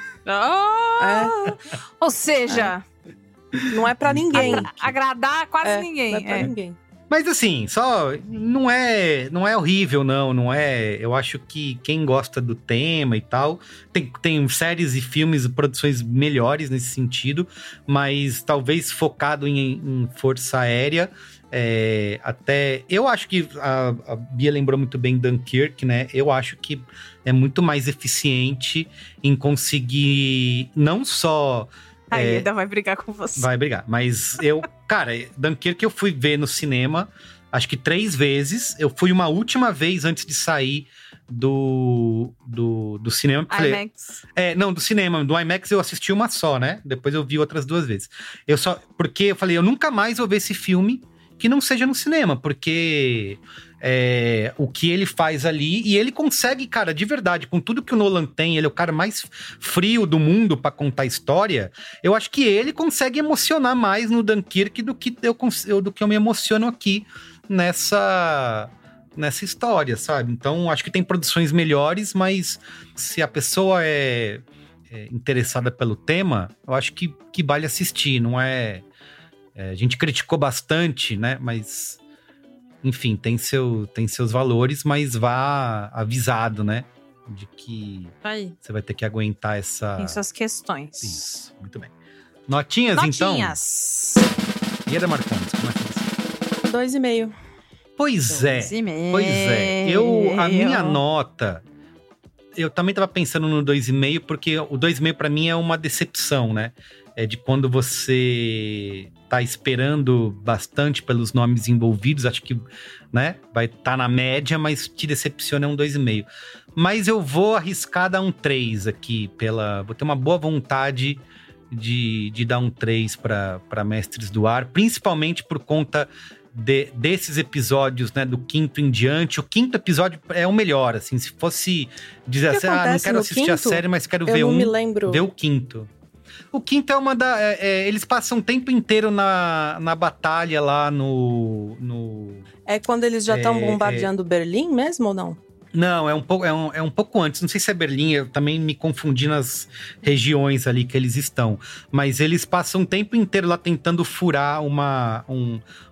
Ou seja... Não é pra ninguém. Agradar quase ninguém. Não é pra ninguém. Mas assim, não é horrível, não é... Eu acho que quem gosta do tema e tal... Tem séries e filmes e produções melhores nesse sentido, mas talvez focado em força aérea... até eu acho que a Bia lembrou muito bem Dunkirk, né? Eu acho que é muito mais eficiente em conseguir não só... A Ieda vai brigar com você. Vai brigar, mas cara, Dunkirk eu fui ver no cinema, acho que 3 vezes. Eu fui uma última vez antes de sair do cinema. IMAX? Não, do cinema. Do IMAX eu assisti uma só, né? Depois eu vi outras 2 vezes. Porque eu falei, eu nunca mais vou ver esse filme que não seja no cinema, porque o que ele faz ali, e ele consegue, cara, de verdade, com tudo que o Nolan tem, ele é o cara mais frio do mundo pra contar história, eu acho que ele consegue emocionar mais no Dunkirk do que eu me emociono aqui nessa história, sabe? Então, acho que tem produções melhores, mas se a pessoa é interessada pelo tema, eu acho que vale assistir, não é... a gente criticou bastante, né? Mas, enfim, tem seus valores, mas vá avisado, né? De que você vai ter que aguentar essa... Tem suas questões. Isso, muito bem. Notinhas, então? Notinhas. Ieda Marcondes, como é que é? 2,5. Pois é. A minha nota... Eu também tava pensando no 2,5, porque o 2,5 pra mim é uma decepção, né? É de quando você tá esperando bastante pelos nomes envolvidos, acho que, né, vai estar na média, mas te decepciona, é um 2,5. Mas eu vou arriscar dar um 3 aqui, vou ter uma boa vontade de dar um 3 para Mestres do Ar, principalmente por conta desses episódios, né, do 5º em diante. O 5º episódio é o melhor, assim, se fosse dizer assim, não quero assistir a série, mas quero ver ver o 5º. O 5º é uma eles passam o tempo inteiro na batalha lá no... É quando eles já estão bombardeando Berlim mesmo ou não? Não, é um pouco antes. Não sei se é Berlim, eu também me confundi nas regiões ali que eles estão. Mas eles passam o tempo inteiro lá tentando furar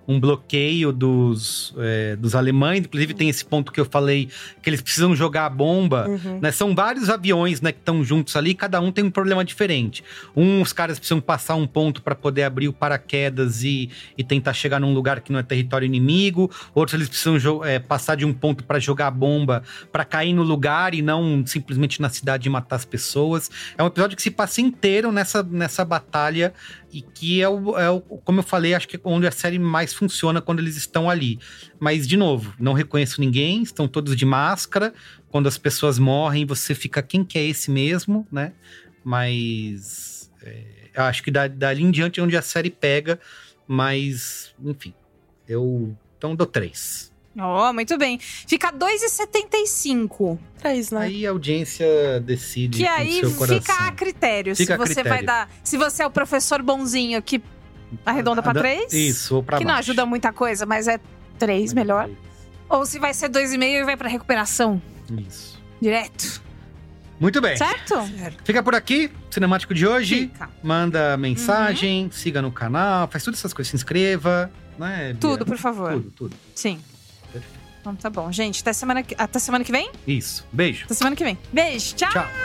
um bloqueio dos alemães. Inclusive tem esse ponto que eu falei, que eles precisam jogar a bomba, né? São vários aviões, né, que estão juntos ali, cada um tem um problema diferente. Os caras precisam passar um ponto para poder abrir o paraquedas e tentar chegar num lugar que não é território inimigo. Outros eles precisam passar de um ponto para jogar a bomba, para cair no lugar e não simplesmente na cidade e matar as pessoas. É um episódio que se passa inteiro nessa batalha e que como eu falei, acho que é onde a série mais funciona quando eles estão ali. Mas, de novo, não reconheço ninguém, estão todos de máscara. Quando as pessoas morrem, você fica, quem que é esse mesmo, né? Mas eu acho que dali em diante é onde a série pega. Mas, enfim, então dou 3. Muito bem. Fica 2,75. 3, né? Aí a audiência decide que com aí o seu coração. fica a critério. Fica se você critério. vai dar. Se você é o professor bonzinho que arredonda pra 3. Isso, ou pra que baixo. não ajuda muita coisa, mas é 3 melhor. Ou se vai ser 2,5 e vai pra recuperação. Isso. Direto. Muito bem. Certo? Fica por aqui, Cinemático de hoje. Fica. Manda mensagem, siga no canal, faz todas essas coisas, se inscreva, né, Bia? Tudo, por favor. Tudo. Sim. Então tá bom, gente. Até semana que vem? Isso. Beijo. Até semana que vem. Beijo. Tchau. Tchau.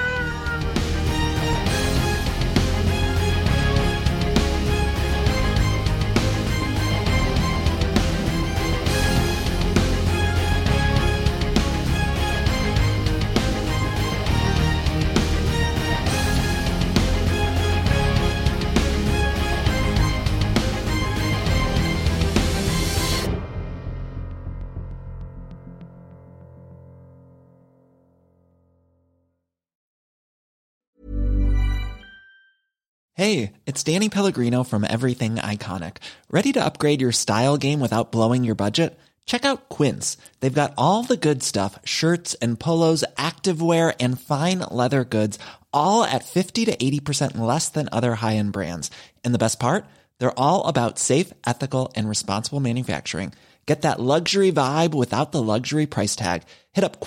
Hey, it's Danny Pellegrino from Everything Iconic. Ready to upgrade your style game without blowing your budget? Check out Quince. They've got all the good stuff, shirts and polos, activewear, and fine leather goods, all at 50 to 80% less than other high-end brands. And the best part? They're all about safe, ethical, and responsible manufacturing. Get that luxury vibe without the luxury price tag. Hit up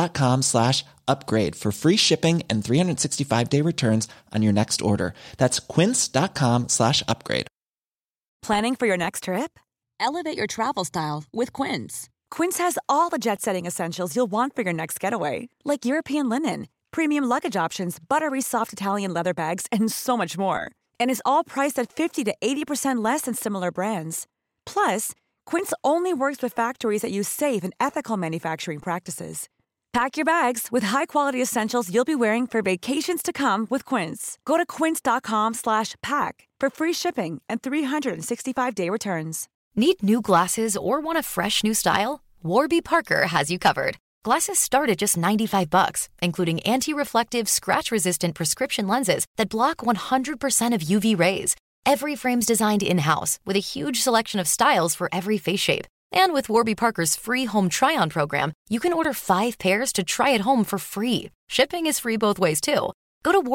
quince.com/upgrade for free shipping and 365-day returns on your next order. That's quince.com/upgrade. Planning for your next trip? Elevate your travel style with Quince. Quince has all the jet-setting essentials you'll want for your next getaway, like European linen, premium luggage options, buttery soft Italian leather bags, and so much more. And is all priced at 50 to 80% less than similar brands. Plus, Quince only works with factories that use safe and ethical manufacturing practices. Pack your bags with high-quality essentials you'll be wearing for vacations to come with Quince. Go to quince.com/pack for free shipping and 365-day returns. Need new glasses or want a fresh new style? Warby Parker has you covered. Glasses start at just $95, including anti-reflective, scratch-resistant prescription lenses that block 100% of UV rays. Every frame's designed in-house with a huge selection of styles for every face shape. And with Warby Parker's free home try-on program, you can order 5 pairs to try at home for free. Shipping is free both ways, too. Go to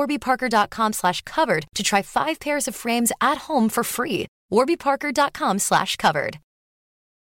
warbyparker.com/covered to try 5 pairs of frames at home for free. warbyparker.com/covered.